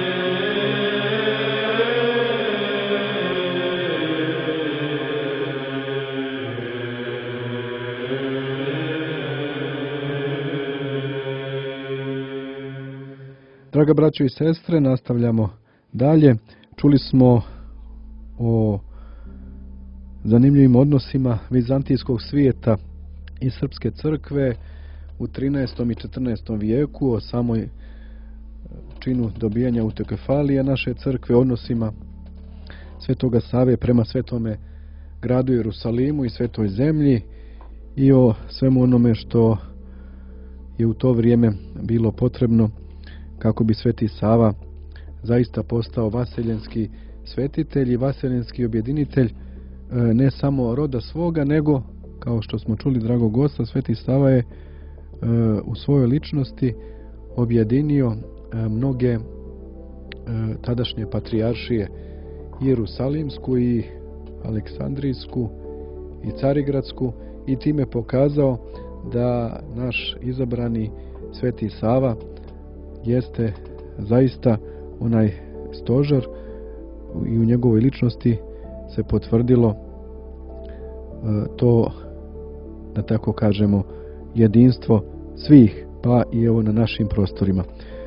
Draga braćo i sestre, nastavljamo dalje. Čuli smo o zanimljivim odnosima vizantijskog svijeta i srpske crkve u 13. i 14. vijeku, o samoj činu dobijanja autokefalija naše crkve, odnosima Svetoga Save prema Svetome gradu Jerusalimu i Svetoj zemlji i o svemu onome što je u to vrijeme bilo potrebno kako bi Sveti Sava zaista postao vaseljenski svetitelj i vaseljenski objedinitelj ne samo roda svoga, nego, kao što smo čuli dragog gosta, Sveti Sava je u svojoj ličnosti objedinio mnoge tadašnje patrijaršije, i Jerusalimsku i Aleksandrijsku i Carigradsku, i time pokazao da naš izabrani Sveti Sava jeste zaista onaj stožer, i u njegovoj ličnosti se potvrdilo to, da tako kažemo, jedinstvo svih, pa i evo na našim prostorima.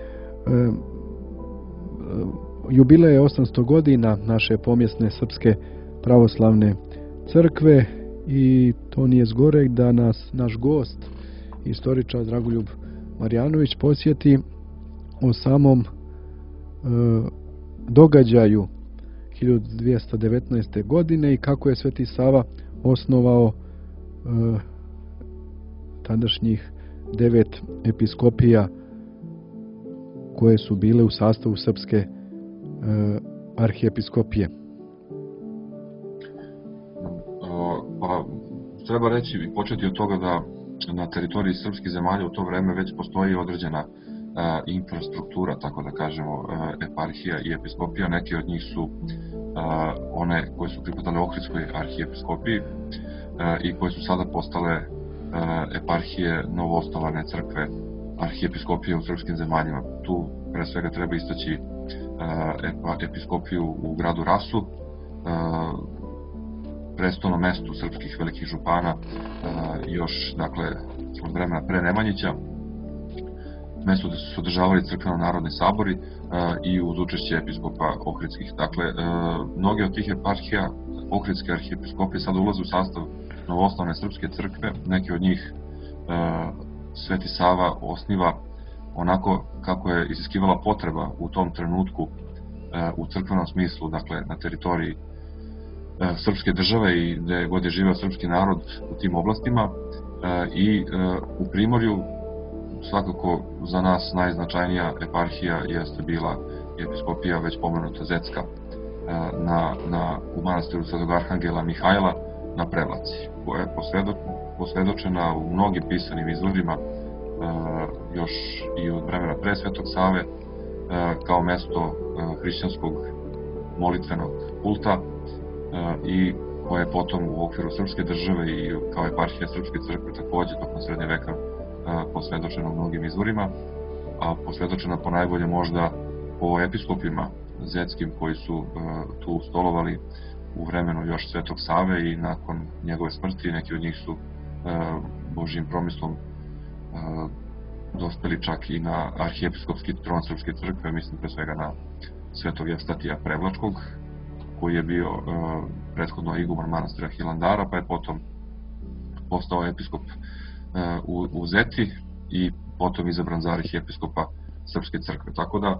Jubilej je 800 godina naše pomjesne Srpske pravoslavne crkve i to nije zgoreg da nas naš gost, istoričar Dragoljub Marjanović, posjeti o samom događaju 1219. godine i kako je Sveti Sava osnovao tadašnjih 9 episkopija koje su bile u sastavu Srpske arhiepiskopije. Pa treba reći i početi od toga da na teritoriji srpskih zemalja u to vreme već postoji određena infrastruktura, tako da kažemo, eparhija i episkopija. Neke od njih su one koje su pripadale Ohridskoj arhiepiskopiji i koje su sada postale eparhije novoosnovane crkve arhiepiskopije u srpskim zemaljima. Tu pre svega treba istaći episkopiju u gradu Rasu, prestolnom mestu srpskih velikih župana još dakle od vremena pre Nemanjića, mesto gde su se održavali crkveno-narodni sabori i uz učešće episkopa ohridskih. Dakle, mnogi od tih eparhija, ohridske arhijepiskopije sada ulaze u sastav novoosnovane srpske crkve, neki od njih Sveti Sava osniva onako kako je iziskivala potreba u tom trenutku u crkvenom smislu, dakle na teritoriji srpske države i gde god je živeo srpski narod u tim oblastima, i u Primorju svakako za nas najznačajnija eparhija jeste bila episkopija već pomenuta Zetska u manastiru Svetog Arhangela Mihajla na Prevlaci, koja je posvedočena u mnogim pisanim izvorima još i od vremena pre Svetog Save kao mesto hrišćanskog molitvenog kulta i koja je potom u okviru srpske države i kao eparhija srpske crkve takođe tokom srednje veka posvedočena u mnogim izvorima, a posvedočena po najbolje možda po episkopima zetskim koji su tu stolovali u vremenu još Svetog Save i nakon njegove smrti. Neki od njih su Božjim promislom dospeli čak i na arhijepiskopski tron srpske crkve, mislim pre svega na Svetog Evstatija Prevlačkog, koji je bio prethodno iguman manastira Hilandara, pa je potom postao episkop u Zeti i potom izabran za arhijepiskopa srpske crkve. Tako da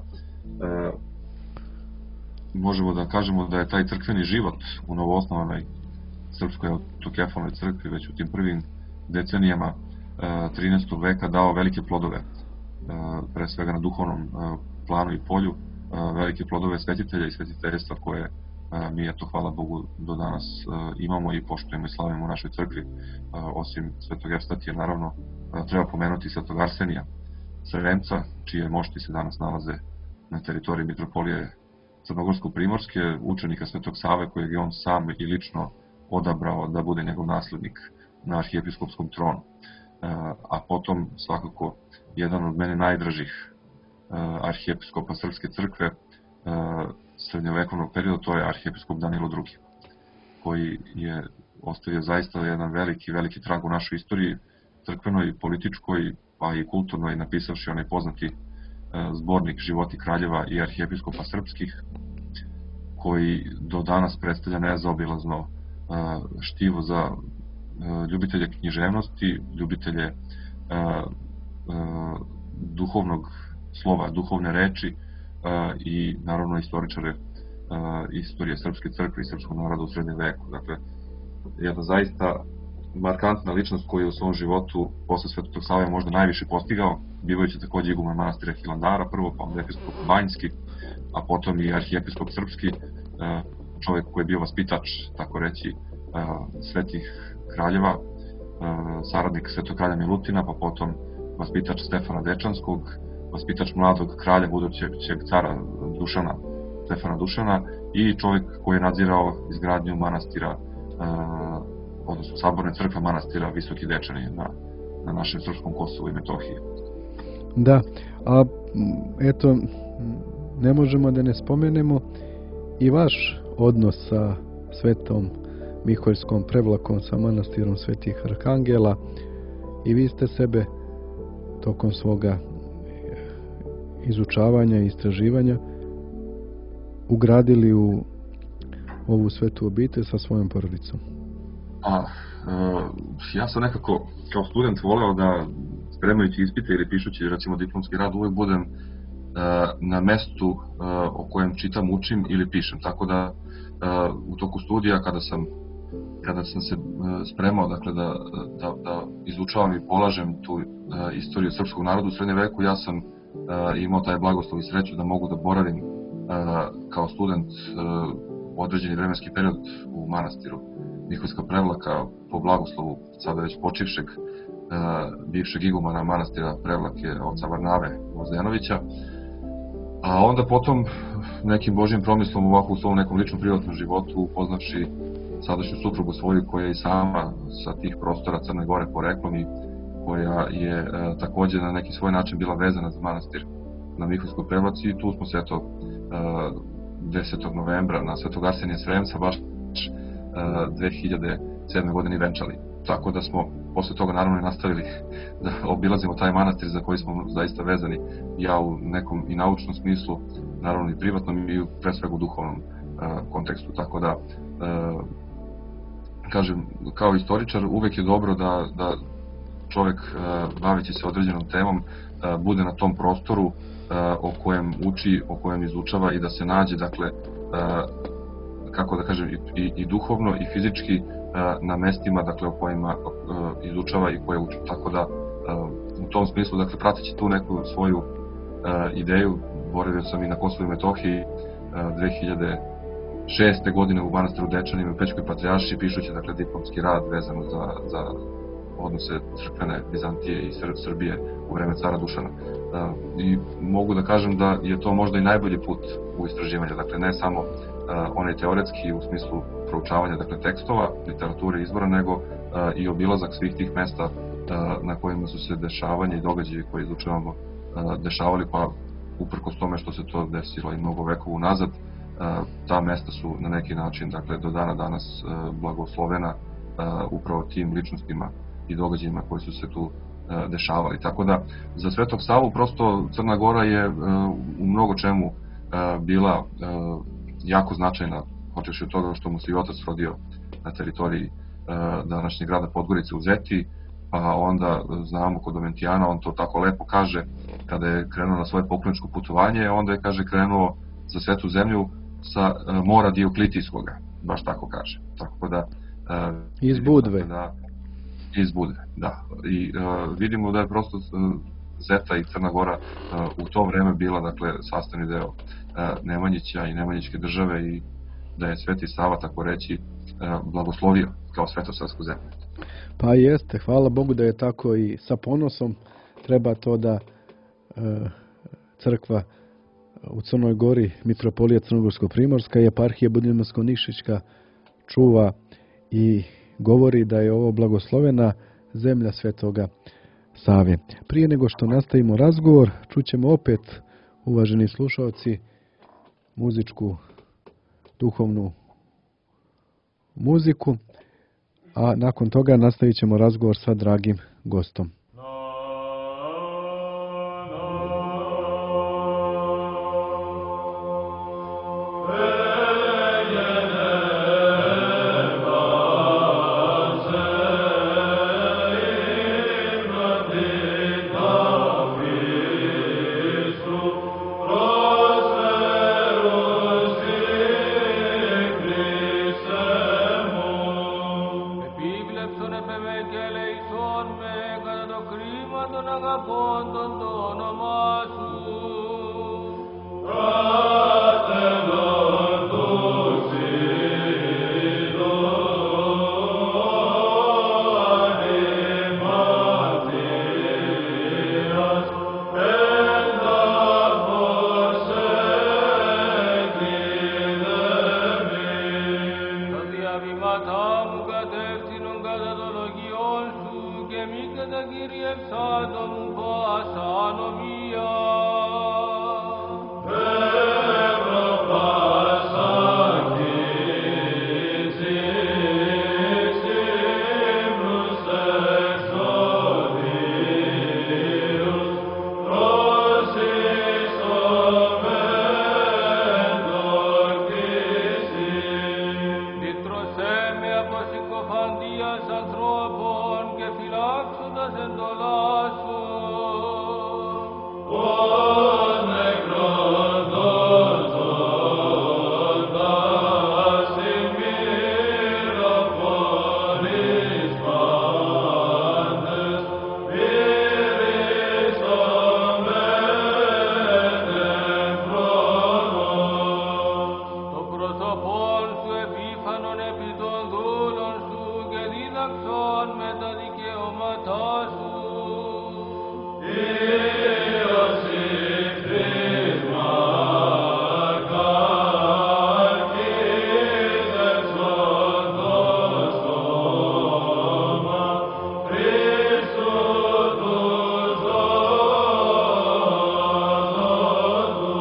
možemo da kažemo da je taj crkveni život u novoosnovanoj srpskoj autokefalnoj crkvi već u tim prvim decenijama 13. veka dao velike plodove, pre svega na duhovnom planu i polju, velike plodove svetitelja i svetiteljstva koje mi, eto, hvala Bogu, do danas imamo i poštujemo i slavimo u našoj crkvi. Osim Svetog Evstatija, naravno, treba pomenuti Svetog Arsenija Sremca, čije mošti se danas nalaze na teritoriji mitropolije Crnogorsko-Primorske, učenika Svetog Save, kojeg je on sam i lično odabrao da bude njegov naslednik na arhijepiskopskom tronu. A potom, svakako, jedan od mene najdražih arhijepiskopa srpske crkve srednjovekovnog perioda, to je arhijepiskop Danilo II, koji je ostavio zaista jedan veliki trag u našoj istoriji, crkvenoj, političkoj, pa i kulturnoj, napisavši onaj poznati zbornik Životi kraljeva i arhijepiskopa srpskih, koji do danas predstavlja nezaobilazno štivo za ljubitelje književnosti, ljubitelje duhovnog slova, duhovne reči i naravno istoričare istorije srpske crkve i srpskog naroda u srednjem veku. Dakle, jedna zaista markantna ličnost koju je u svom životu posle Svetog Save možda najviše postigao, bivajući takođe iguman manastira Hilandara prvo, pa onda episkop Banjski, a potom i arhijepiskop srpski, čovek koji je bio vaspitač, tako reći, svetih kraljeva, saradnik svetog kralja Milutina, pa potom vaspitač Stefana Dečanskog, vaspitač mladog kralja budućeg cara Dušana, Stefana Dušana, i čovek koji je nadzirao izgradnju manastira, odnosno saborne crkve manastira Visoki Dečani na našem srpskom Kosovu i Metohiji. Da, a eto, ne možemo da ne spomenemo i vaš odnos sa Svetom Miholjskom Prevlakom, sa manastirom Svetih Arhangela, i vi ste sebe tokom svoga izučavanja i istraživanja ugradili u ovu svetu obitelj sa svojom porodicom. Ja sam nekako kao student voleo da, spremajući ispite ili pišući recimo diplomski rad, uvek budem na mestu o kojem čitam, učim ili pišem. Tako da u toku studija kada sam se spremao, dakle, da izučavam i polažem tu istoriju srpskog naroda u srednjem veku, ja sam imao taj blagoslov i sreću da mogu da boravim kao student određeni vremenski period u manastiru Miholjska Prevlaka po blagoslovu sada već počivšeg bivšeg igumana manastira Prevlake, oca Varnave Vozdenovića. A onda potom nekim Božjim promislom ovako u svom nekom ličnom privatnom životu, upoznavši sadašnju suprugu svoju koja je i sama sa tih prostora Crne Gore poreklom i koja je takođe na neki svoj način bila vezana za manastir na Miholjskoj Prevlaci, i tu smo se 10. novembra na Svetog Arsenija Sremca baš 2007. godine venčali. Tako da smo posle toga naravno i nastavili da obilazimo taj manastir za koji smo zaista vezani, ja u nekom i naučnom smislu, naravno i privatnom i pre svega u duhovnom kontekstu. Tako da, kažem, kao istoričar uvek je dobro da čovek baveći se određenom temom bude na tom prostoru o kojem uči, o kojem izučava i da se nađe, dakle, kako da kažem, i duhovno i fizički na mestima, dakle, o kojima izučava i koje uči. Tako da, u tom smislu, dakle, prateći tu neku svoju ideju, boravio sam i na Kosovu i Metohiji 2006. godine u manastiru Dečanima u Pećkoj Patrijaršiji, pišući, dakle, diplomski rad vezano za odnose crkvene Bizantije i Srbije u vreme cara Dušana. I mogu da kažem da je to možda i najbolji put u istraživanju, dakle, ne samo onaj teoretski u smislu proučavanja, dakle, tekstova, literature, izvora, nego i obilazak svih tih mesta na kojima su se dešavanja i događaji koje izučavamo dešavali, pa uprkos tome što se to desilo i mnogo vekova unazad, ta mesta su na neki način, dakle, do dana danas blagoslovena upravo tim ličnostima i događajima koji su se tu dešavali. Tako da, za Svetog Savu prosto Crna Gora je u mnogo čemu bila jako značajna, počevši od toga što mu se i otac rodio na teritoriji današnjeg grada Podgorice u Zeti, pa onda znamo kod Domentijana, on to tako lepo kaže, kada je krenuo na svoje pokloničko putovanje, onda je, kaže, krenuo za Svetu zemlju sa mora Dioklitijskoga, baš tako kaže. Tako da, iz Budve. Iz Budve, da. I vidimo da je prosto Zeta i Crna Gora u to vreme bila, dakle, sastavni deo Nemanjića i Nemanjićke države i da je Sveti Sava, tako reći, blagoslovio kao svetosavsku zemlju. Pa jeste, hvala Bogu da je tako i sa ponosom treba to da crkva u Crnoj Gori, Mitropolija Crnogorsko-Primorska i eparhija Budimirsko-Nikšićka čuva i govori da je ovo blagoslovena zemlja Svetoga Save. Prije nego što nastavimo razgovor, čućemo opet, uvaženi slušalci, muzičku, duhovnu muziku, a nakon toga nastavit ćemo razgovor sa dragim gostom.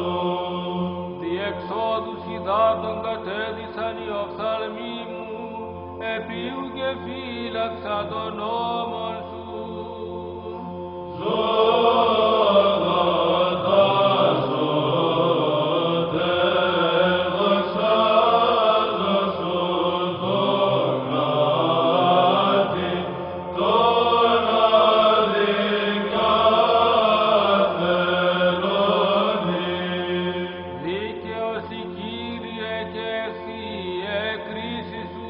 Exodus i datum ga te disani oxalmimu επίου και φύλαξα τον νόμον σου. Δίκαιος η Κύριε και ευθύε κρίση σου.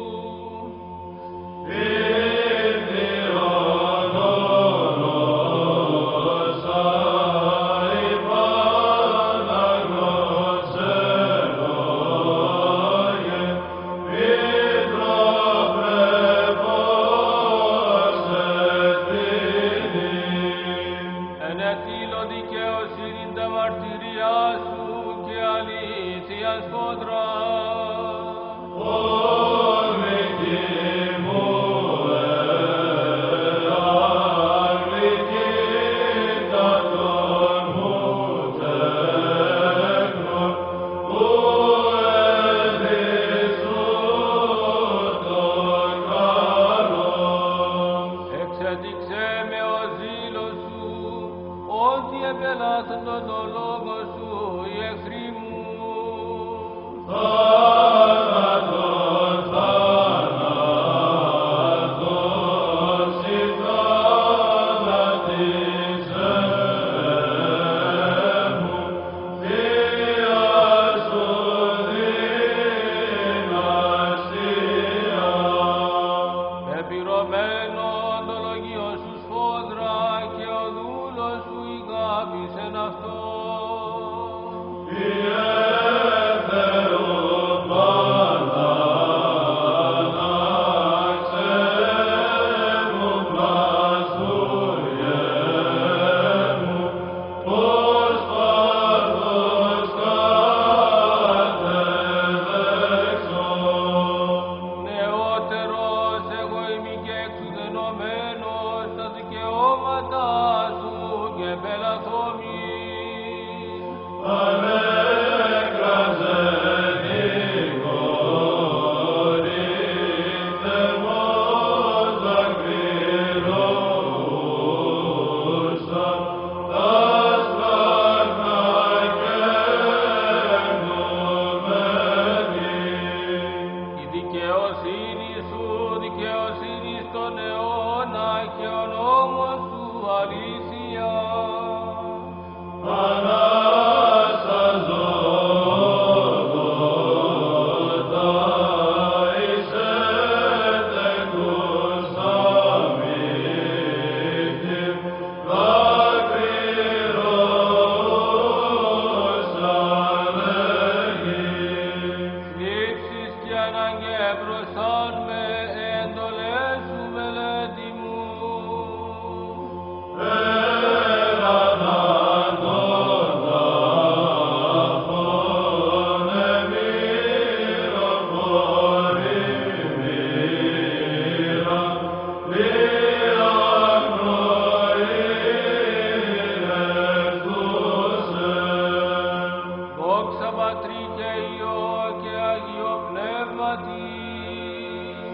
Ενετήλω δικαιοσύνην τα μαρτυριά σου και αλήθεια σφόδρα. Εξέδειξε με ο ζήλος σου ότι επελάθοντο το λόγο σου οι εχθροί μου. Επιρωμένον το λογίο σου σφόδρα και ο δούλος σου ηγάπησεν αυτό. Νεότερος εγώ είμαι και εξουδενωμένος στα δικαιώματα σου και πελαθόμη. Η δικαιοσύνη σου δικαιοσύνη στον αιώνα και ο νόμος σου αλήθεια. Θλίψεις κι ανάγκε μπροσάν με εντολές σου μελέτη μου. Δόξα Πατρί και Υιό και Αγίο Πνεύματι.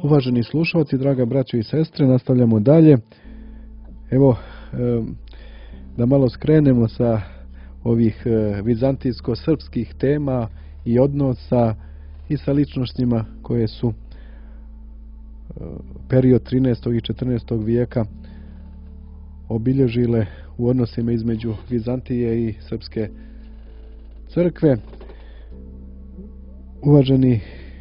Uvaženi slušalci, draga braćo i sestre, nastavljamo dalje. Evo, da malo skrenemo sa ovih vizantijsko-srpskih tema i odnosa i sa ličnostima koje su period 13. i 14. vijeka obilježile u odnosima između Vizantije i Srpske crkve. Uvaženi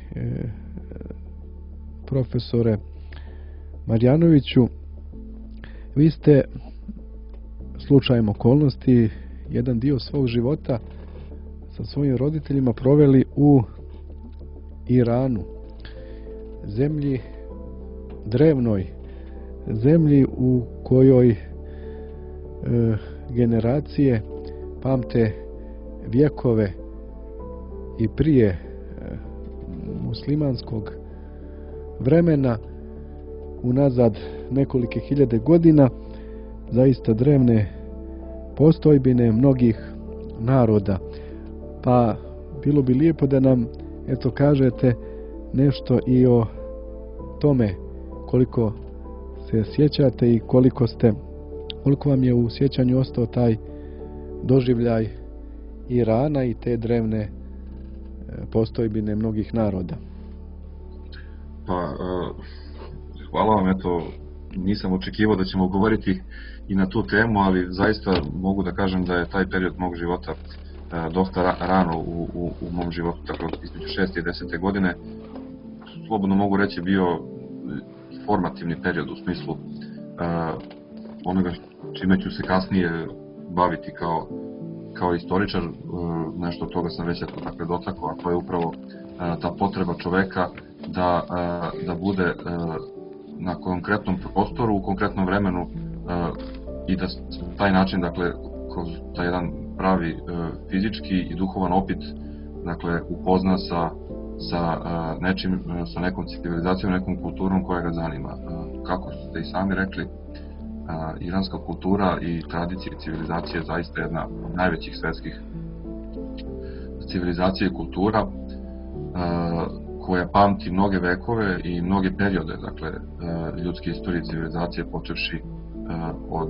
profesore Marjanoviću, vi ste slučajem okolnosti jedan dio svog života sa svojim roditeljima proveli u Iranu, zemlji drevnoj, zemlji u kojoj generacije pamte vjekove i prije muslimanskog vremena, unazad nekolike hiljade godina, zaista drevne postojbine mnogih naroda. Pa bilo bi lijepo da nam kažete nešto i o tome, koliko se sjećate i koliko vam je u sjećanju ostao taj doživljaj Irana i te drevne postojbine mnogih naroda. Pa, hvala vam, nisam očekivao da ćemo govoriti i na tu temu, ali zaista mogu da kažem da je taj period mog života dosta rano u mom životu, tako između 6. i 10. godine, slobodno mogu reći bio formativni period u smislu onoga čime ću se kasnije baviti kao istoričar. Nešto od toga sam već dotakao, a to je upravo ta potreba čoveka da bude na konkretnom prostoru, u konkretnom vremenu i da taj način, kroz taj jedan pravi fizički i duhovan opit, upozna sa nečim, sa nekom civilizacijom, nekom kulturom koja ga zanima. Kako ste i sami rekli, iranska kultura i tradicija i civilizacija je zaista jedna od najvećih svetskih civilizacija i kultura koja pamti mnoge vekove i mnoge periode, ljudske istorije i civilizacije, počevši od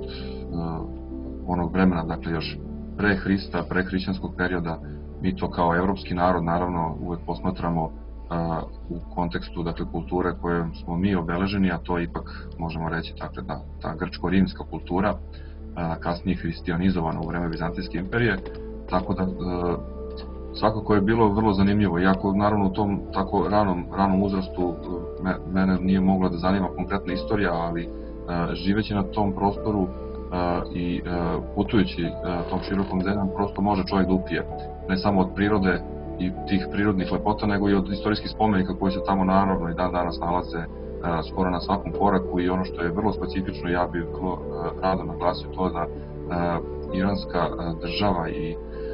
onog vremena, još pre Hrista, pre hrišćanskog perioda. Mi to kao evropski narod naravno uvek posmatramo u kontekstu kulture kojom smo mi obeleženi, a to je ipak, možemo reći, ta grčko-rimska kultura, kasnije hristijanizovana u vreme Vizantijske imperije, tako da svakako je bilo vrlo zanimljivo, iako naravno u tom tako ranom uzrastu mene nije mogla da zanima konkretna istorija, ali živeći na tom prostoru i putujući tom širokom zemljom, prosto može čovjek da upije ne samo od prirode i tih prirodnih lepota, nego i od istorijskih spomenika koji se tamo naravno i dan danas nalaze skoro na svakom koraku. I ono što je vrlo specifično, ja bih vrlo rado naglasio to da iranska država i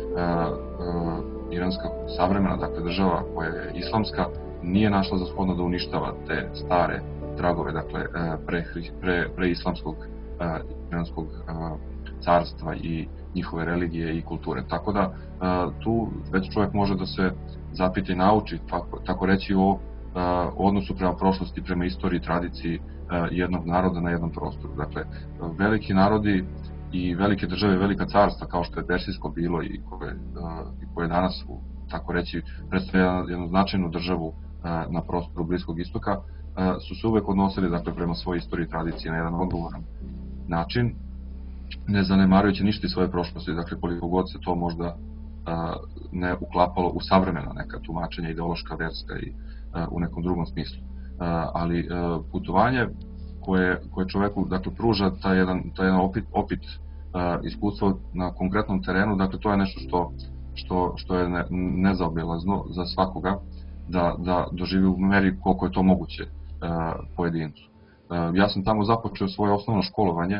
iranska savremena država koja je islamska nije našla za shodno da uništava te stare tragove pre islamskog iranskog carstva i njihove religije i kulture. Tako da tu već čovjek može da se zapita i nauči, tako reći, o odnosu prema prošlosti, prema istoriji i tradiciji jednog naroda na jednom prostoru. Dakle, veliki narodi i velike države, velika carstva, kao što je Persijsko bilo i koje danas, tako reći, predstavlja jednu značajnu državu na prostoru Bliskog istoka, su se uvek odnosili prema svojoj istoriji i tradiciji na jedan odgovoran način, ne zanemarujući ništa iz svoje prošlosti, koliko god se to možda ne uklapalo u savremena neka tumačenja, ideološka, verska i u nekom drugom smislu. Ali putovanje koje čoveku pruža taj jedan opit iskustva na konkretnom terenu, to je nešto što je nezaobilazno za svakoga da doživi u meri koliko je to moguće pojedincu. Ja sam tamo započeo svoje osnovno školovanje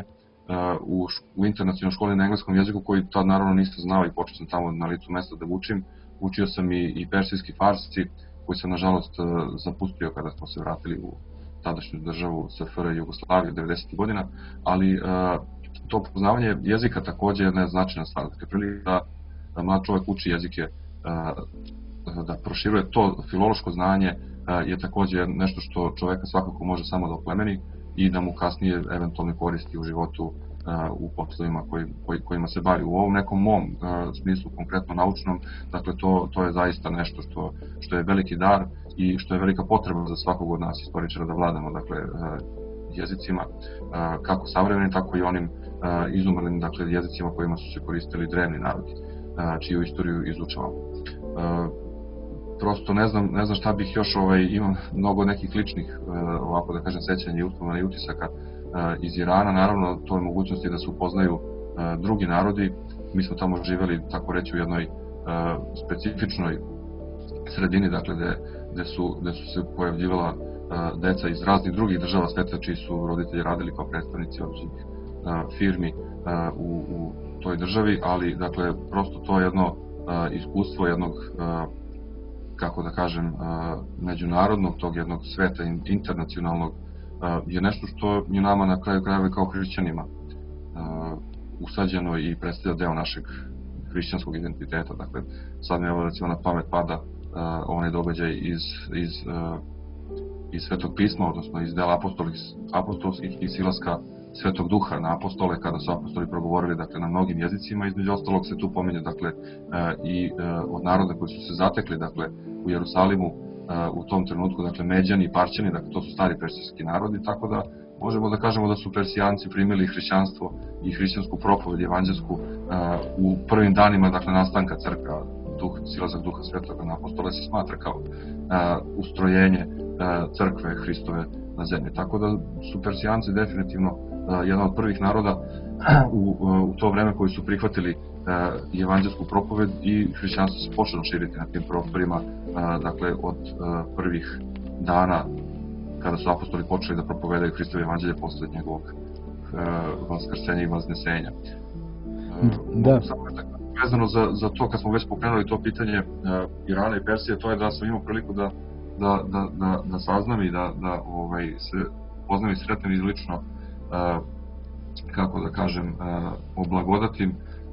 u internacionalnoj školi na engleskom jeziku, koji tad naravno nisam znao, i počeo sam tamo na licu mesta da učim. Učio sam i persijski farsi, koji sam nažalost zapustio kada smo se vratili u tadašnju državu SFRJ Jugoslavije 90. godina, ali to poznavanje jezika takođe je jedna značajna stvar. Prilika da mlad čovjek uči jezike, da proširuje to filološko znanje, je također nešto što čoveka svakako može samo da oplemeni i da mu kasnije eventualno koristi u životu u poslovima kojima se bavi. U ovom nekom mom smislu, konkretno naučnom, dakle to je zaista nešto što je veliki dar i što je velika potreba za svakog od nas istoričara da vladamo, dakle, jezicima, kako savremenim, tako i onim izumrlim, dakle, jezicima kojima su se koristili drevni narodi, čiju istoriju izučavamo. Prosto ne znam šta bih još, imam mnogo nekih ličnih, ovako da kažem, sećanja i uspomena i utisaka iz Irana. Naravno, to je mogućnosti da se upoznaju drugi narodi. Mi smo tamo živeli, tako reći, u jednoj specifičnoj sredini, dakle, gde su se pojavljivala deca iz raznih drugih država sveta, čiji su roditelji radili kao predstavnici određenih firmi u toj državi, ali, dakle, prosto to je jedno iskustvo jednog, kako da kažem, međunarodnog, tog jednog sveta internacionalnog, je nešto što je nama na kraju krajeva kao hrišćanima usađeno i predstavlja deo našeg hrišćanskog identiteta. Dakle, sad mi evo recimo na pamet pada onaj događaj iz Svetog pisma, odnosno iz dela apostolskih i silaska Svetog duha na apostole, kada su apostoli progovorili, dakle, na mnogim jezicima. Između ostalog se tu pominje, dakle, i od naroda koji su se zatekli, dakle, u Jerusalimu u tom trenutku, dakle, Međani i Parćani, dakle, to su stari persijski narodi, tako da možemo da kažemo da su Persijanci primili hrišćanstvo i hrišćansku propoved evanđelsku u prvim danima, dakle, nastanka crkve. Silazak Duha Svetoga na apostole se smatra kao ustrojenje crkve Hristove na zemlji. Tako da su Persijanci definitivno jedan od prvih naroda u to vreme koji su prihvatili evanđelsku propoved i hrišćanstvo se počelo širiti na tim prostorima, dakle, od prvih dana kada su apostoli počeli da propovedaju Hristove evanđelje posle njegovog vaskrsenja i vaznesenja. Da. Vezano za to, kad smo već pokrenuli to pitanje Irana i Persije, to je da sam imao priliku da saznam i da se poznam i sretnem i lično, kako da kažem, oblagodatim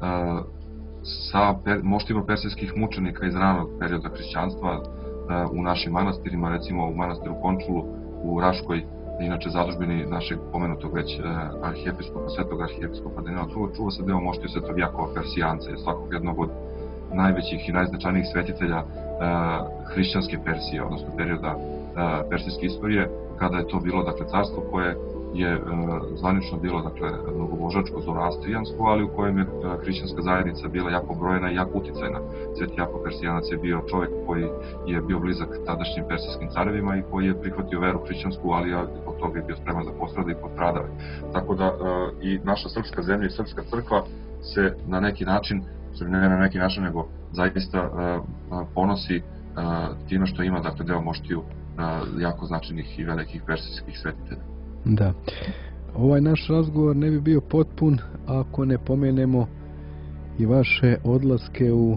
sa moštima persijskih mučenika iz ranog perioda hrišćanstva u našim manastirima, recimo u manastiru Končulu u Raškoj, inače zadužbini našeg pomenutog već arhijepiskopa, svetog arhijepiskopa Danila. Čuva se deo moštiju Svetog Jakova Persijanca, svakog jednog od najvećih i najznačajnijih svetitelja hrišćanske Persije, odnosno perioda persijske istorije, kada je to bilo, dakle, carstvo koje je zvanično bilo, dakle, mnogobožačko, zoroastrijansko, ali u kojem je hrišćanska zajednica bila jako brojna i jako uticajna. Sveti Jakov Persijanac je bio čovjek koji je bio blizak tadašnjim persijskim carevima i koji je prihvatio veru hrišćansku, ali od toga je bio spreman da postrada i postradao. Tako da i naša srpska zemlja i srpska crkva se na neki način, ne na neki način, nego zaista ponosi time što ima, dakle, deo moštiju jako značajnih i velikih persijskih svetitelja. Da. Ovaj naš razgovor ne bi bio potpun ako ne pomenemo i vaše odlaske u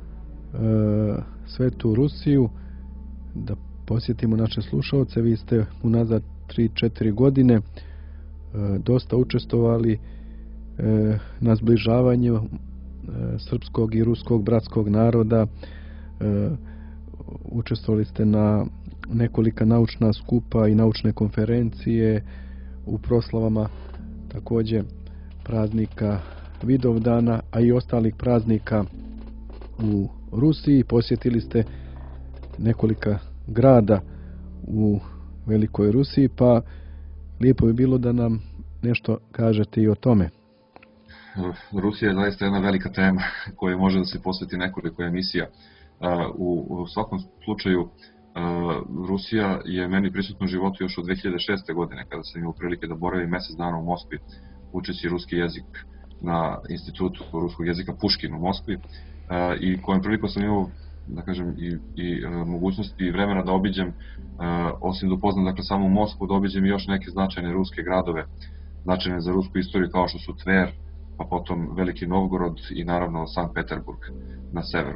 Svetu Rusiju. Da posjetimo naše slušalce, vi ste unazad 3-4 godine dosta učestvovali na zbližavanju srpskog i ruskog bratskog naroda. Učestvovali ste na nekolika naučna skupa i naučne konferencije, u proslavama također praznika Vidovdana, a i ostalih praznika u Rusiji. Posjetili ste nekolika grada u Velikoj Rusiji, pa lijepo bi bilo da nam nešto kažete i o tome. Rusija je zaista jedna velika tema koja može da se posveti nekoliko emisija. U svakom slučaju, Rusija je meni prisutna u životu još od 2006. godine, kada sam imao prilike da boravim mjesec dana u Moskvi, učeći ruski jezik na Institutu ruskog jezika Puškin u Moskvi, i kojom prilikom sam imao, da kažem, i mogućnosti i vremena da obiđem, osim da upoznam, dakle, samo Moskvu, da obiđem i još neke značajne ruske gradove, značajne za rusku istoriju, kao što su Tver, pa potom Veliki Novgorod i naravno Sankt Peterburg na severu.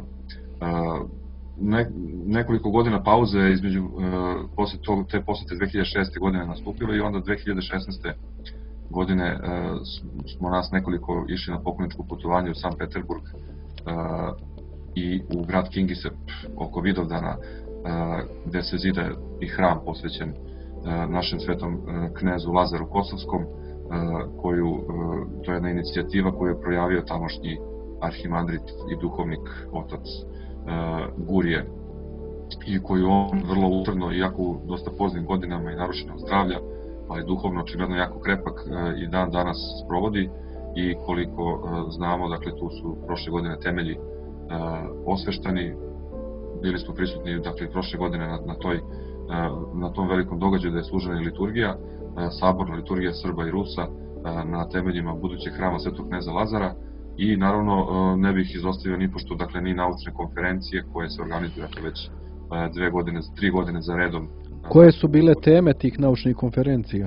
Nekoliko godina pauze između te posete 2006. godine nastupilo i onda 2016. godine smo nas nekoliko išli na pokloničko putovanje u Sankt Peterburg i u grad Kingisep oko Vidovdana, gde se zida i hram posvećen našem svetom knezu Lazaru Kosovskom, to je jedna inicijativa koju je projavio tamošnji arhimandrit i duhovnik otac Gurije, i koju on vrlo utrno, iako u dosta poznim godinama i narušenog zdravlja, ali duhovno očigledno jako krepak, i dan danas sprovodi. I koliko znamo, dakle, tu su prošle godine temelji osveštani. Bili smo prisutni, dakle, prošle godine na tom velikom događaju da je služena i liturgija, saborna liturgija Srba i Rusa na temeljima budućeg hrama svetog kneza Lazara. I naravno ne bih izostavio nipošto, dakle, ni naučne konferencije koje se organizuju već 3 godine za redom. Koje su bile teme tih naučnih konferencija?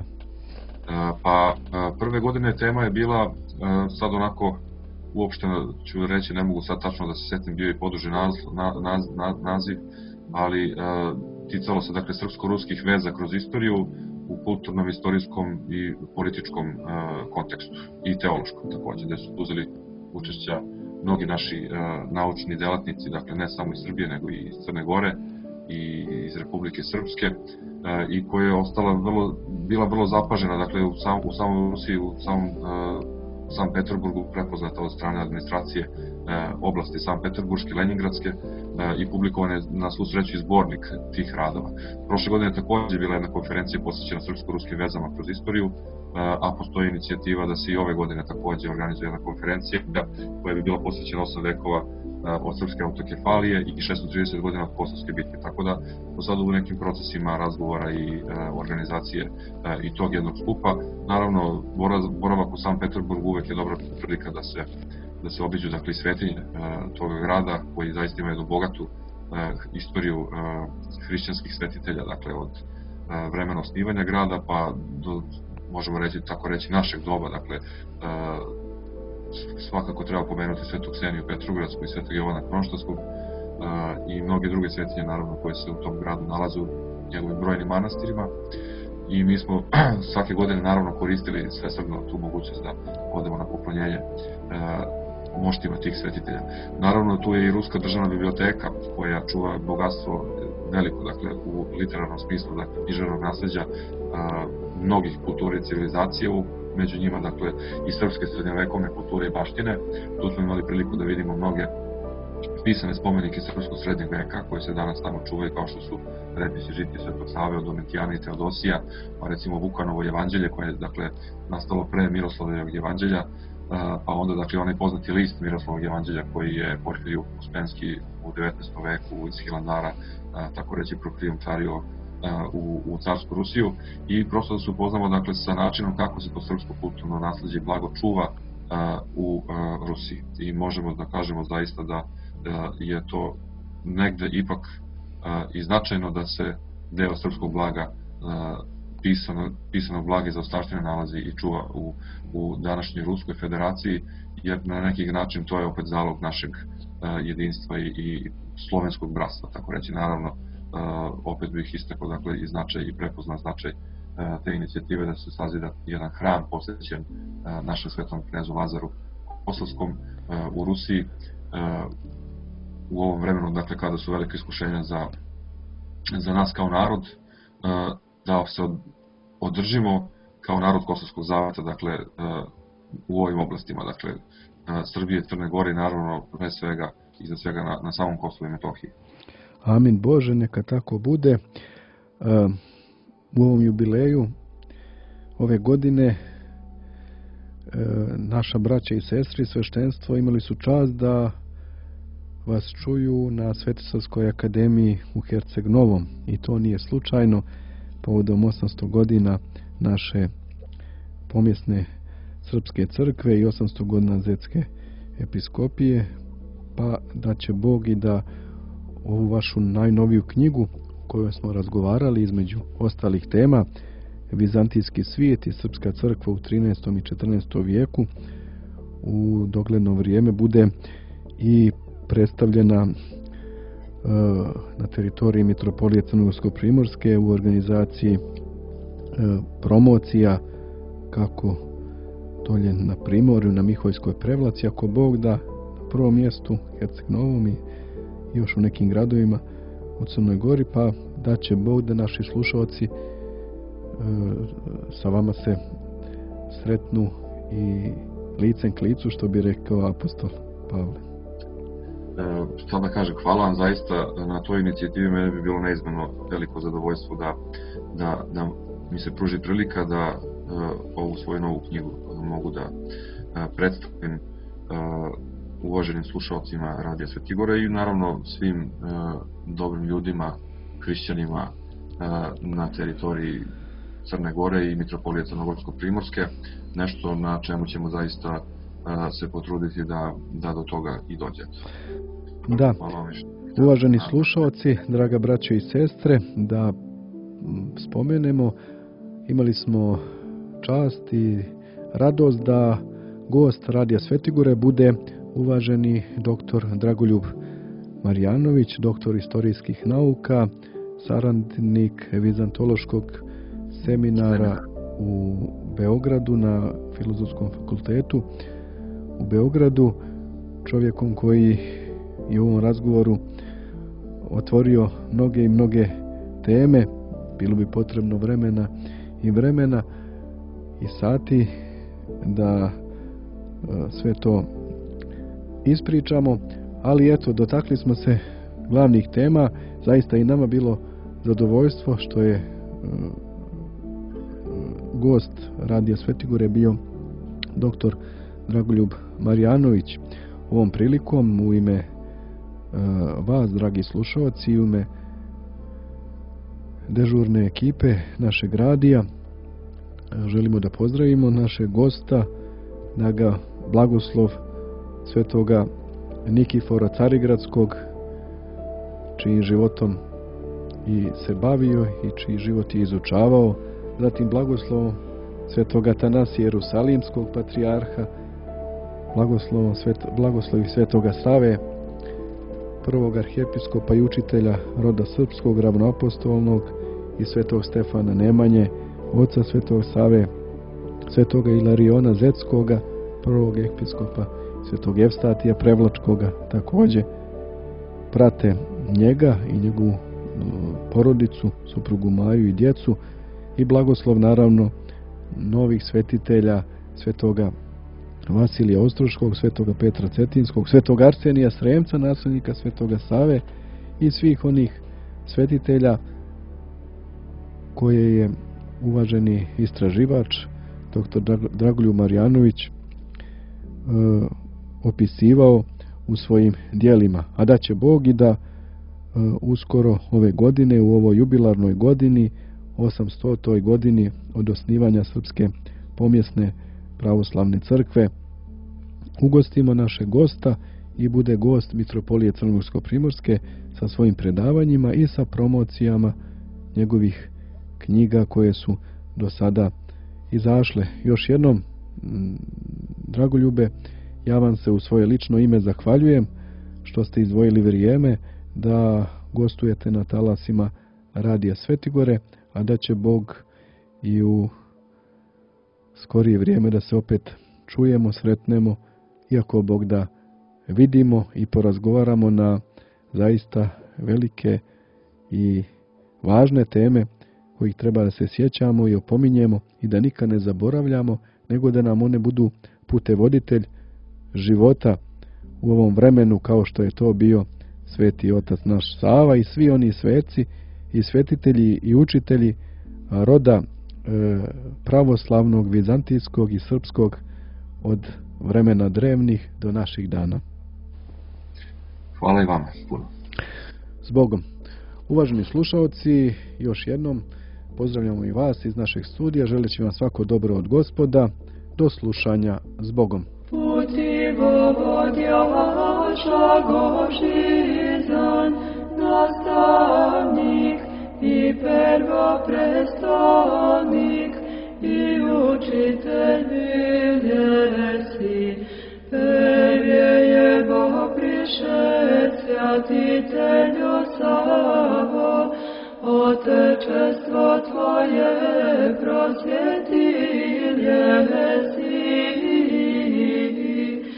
Pa prve godine tema je bila, sad onako uopšteno ću reći, ne mogu sad tačno da se setim, bio i poduži naziv, ali ticalo se, dakle, srpsko-ruskih veza kroz istoriju u kulturnom, istorijskom i političkom kontekstu i teološkom takođe, gde su uzeli učešća mnogi naši naučni delatnici, dakle, ne samo iz Srbije nego i iz Crne Gore i iz Republike Srpske, i koja je bila vrlo zapažena, dakle, u samoj Rusiji, u Sankt Peterburgu, prepoznata od strane administracije oblasti Sankt Peterburške, Leningradske, i publikovan je na svu sreću i zbornik tih radova. Prošle godine je takođe bila jedna konferencija posvećena srpsko-ruskim vezama kroz istoriju, a postoji inicijativa da se i ove godine takođe organizuje jedna konferencija koja bi bila posvećena 8 vekova od srpske autokefalije i 630 godina od Kosovske bitke. Tako da smo sad u nekim procesima razgovora i organizacije i tog jednog skupa. Naravno, boravak u Sankt Peterburgu uvek je dobra prilika da se obiđu, dakle, svetinje toga grada, koji zaista ima jednu bogatu istoriju hrišćanskih svetitelja, dakle, od vremena osnivanja grada pa do, možemo tako reći, našeg doba. Dakle, svakako treba pomenuti Svetu Kseniju Petrogradsku i Svetog Jovana Kronštatskog i mnoge druge svetinje, naravno, koje se u tom gradu nalaze u njegovim brojnim manastirima. I mi smo svake godine, naravno, koristili svesrdno tu mogućnost da odemo na poklonjenje moštima tih svetitelja. Naravno, tu je i Ruska državna biblioteka koja čuva bogatstvo veliko, dakle, u literarnom smislu, dakle, književnog nasleđa mnogih kultura i civilizacije, među njima, dakle, i srpske srednjovekovne kulture i baštine. Tu smo imali priliku da vidimo mnoge pisane spomenike srpskog srednjeg veka koji se danas tamo čuvaju, kao što su Repisi žitije Svetog Save od Domitijana i Teodosija, pa recimo Vukanovo jevanđelje koje je, dakle, nastalo pre Miroslavljevog jevanđelja, pa onda, dakle, onaj poznati list Miroslavljevog jevanđelja koji je Porfirije Uspenski u 19. veku iz Hilandara, tako reći, prokrijumčario u carsku Rusiju, i prosto da se upoznamo, dakle, sa načinom kako se to srpsko kulturno nasleđe i blago čuva u Rusiji. I možemo da kažemo zaista da je to negde ipak i značajno da se deo srpskog blaga, pisanog blaga iz ostavštine nalazi i čuva u današnjoj Ruskoj federaciji, jer na neki način to je opet zalog našeg jedinstva i slovenskog bratstva, tako reći. Naravno, opet bih istakao, dakle, i značaj i prepoznao značaj te inicijative da se sazida jedan hram posvećen našem svetom knezu Lazaru Kosovskom u Rusiji u ovom vremenu, dakle, kada su velike iskušenja za nas kao narod, da se održimo kao narod Kosovskog zaveta, dakle, u ovim oblastima, dakle, Srbije, Crne Gore i naravno pre svega, iznad svega na samom Kosovu i Metohiji. Amin Bože, neka tako bude. U ovom jubileju ove godine naša braća i sestri, sveštenstvo, imali su čast da vas čuju na Svetosavskoj akademiji u Herceg Novom, i to nije slučajno, povodom 800 godina naše pomjesne srpske crkve i 800 godina Zetske episkopije, pa da će Bog i da ovu vašu najnoviju knjigu o kojoj smo razgovarali, između ostalih tema, Vizantijski svijet i Srpska crkva u 13. i 14. vijeku, u dogledno vrijeme bude i predstavljena na teritoriji Mitropolije Crnogorsko-Primorske u organizaciji promocija, kako dolje na Primorju, na Miholjskoj Prevlaci, ako Bog da, na prvom mjestu Herceg Novom i još u nekim gradovima u Crnoj Gori, pa da će Bog da naši slušalci sa vama se sretnu i licem k licu, što bi rekao apostol Pavle. Šta da kažem, hvala vam zaista na toj inicijativi. Mene bi bilo neizmjerno veliko zadovoljstvo da mi se pruži prilika da ovu svoju novu knjigu mogu da predstavim uvaženim slušalcima Radija Svetigora i naravno svim dobrim ljudima, hrišćanima na teritoriji Crne Gore i Mitropolije Crnogorsko-Primorske, nešto na čemu ćemo zaista se potruditi da do toga i dođe. Da, uvaženi slušalci, draga braćo i sestre, da spomenemo, imali smo čast i radost da gost Radija Svetigore bude uvaženi doktor Dragoljub Marjanović, doktor istorijskih nauka, saradnik Vizantološkog seminara u Beogradu na Filozofskom fakultetu u Beogradu, čovjekom koji je u ovom razgovoru otvorio mnoge i mnoge teme. Bilo bi potrebno vremena i sati da sve to ispričamo, ali eto, dotakli smo se glavnih tema. Zaista i nama bilo zadovoljstvo što je gost Radija Svetigore bio doktor Dragoljub Marjanović. Ovom prilikom u ime vas, dragi slušalci, i u ime dežurne ekipe našeg radija želimo da pozdravimo našeg gosta, da ga blagoslov svetoga Nikifora Carigradskog, čijim životom i se bavio i čiji život je izučavao, zatim blagoslovom svetoga Atanasija Jerusalimskog patrijarha, blagoslovi svetoga Save, prvog arhijepiskopa i učitelja roda srpskog ravnoapostolnog, i svetog Stefana Nemanje, oca svetog Save, svetoga Ilariona Zetskoga, prvog episkopa, svetog Evstatija Prevlačkoga, također prate njega i njegovu porodicu, suprugu Maju i djecu, i blagoslov naravno novih svetitelja, svetoga Vasilija Ostroškog, svetoga Petra Cetinskog, svetoga Arsenija Sremca, nasljednika svetoga Save, i svih onih svetitelja koje je uvaženi istraživač dr. Dragoljub Marjanović opisivao u svojim dijelima. A da će Bog i da uskoro ove godine, u ovoj jubilarnoj godini, 800. godini od osnivanja Srpske pomjesne pravoslavne crkve, ugostimo našeg gosta i bude gost Mitropolije Crnogorsko-Primorske sa svojim predavanjima i sa promocijama njegovih knjiga koje su do sada izašle. Još jednom, Dragoljube, ja vam se u svoje lično ime zahvaljujem što ste izdvojili vrijeme da gostujete na talasima Radija Svetigore, a da će Bog i u skorije vrijeme da se opet čujemo, sretnemo, iako Bog da vidimo i porazgovaramo na zaista velike i važne teme kojih treba da se sjećamo i opominjemo i da nikad ne zaboravljamo, nego da nam one budu putevoditelj života u ovom vremenu, kao što je to bio sveti otac naš Sava i svi oni sveci i svetitelji i učitelji roda pravoslavnog, vizantijskog i srpskog od vremena drevnih do naših dana. Hvala i vama puno. S Bogom. Uvaženi slušalci, još jednom pozdravljamo i vas iz našeg studija, želeći vam svako dobro od Gospoda. Do slušanja. S Bogom. Puti vovodjača Gožizan, nastavnik i prvoprestolnik i učitelj biljesi, Перееба пришед, святителю Саво, Отечество Твое просвети еси,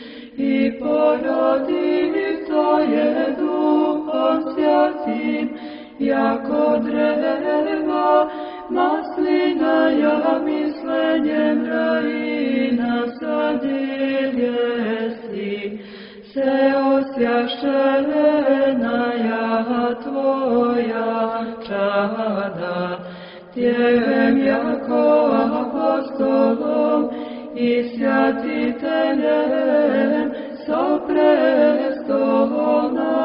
и породи Твое Духом Святым, jako dreva, maslina ja mislenjem rajina sadilje si, se osjašćena ja tvoja čada, tjevem jako apostolom i svjatiteljem so prestolna,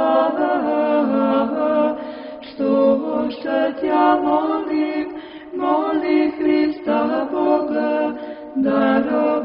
što še tja molim Hrista Boga, darovaj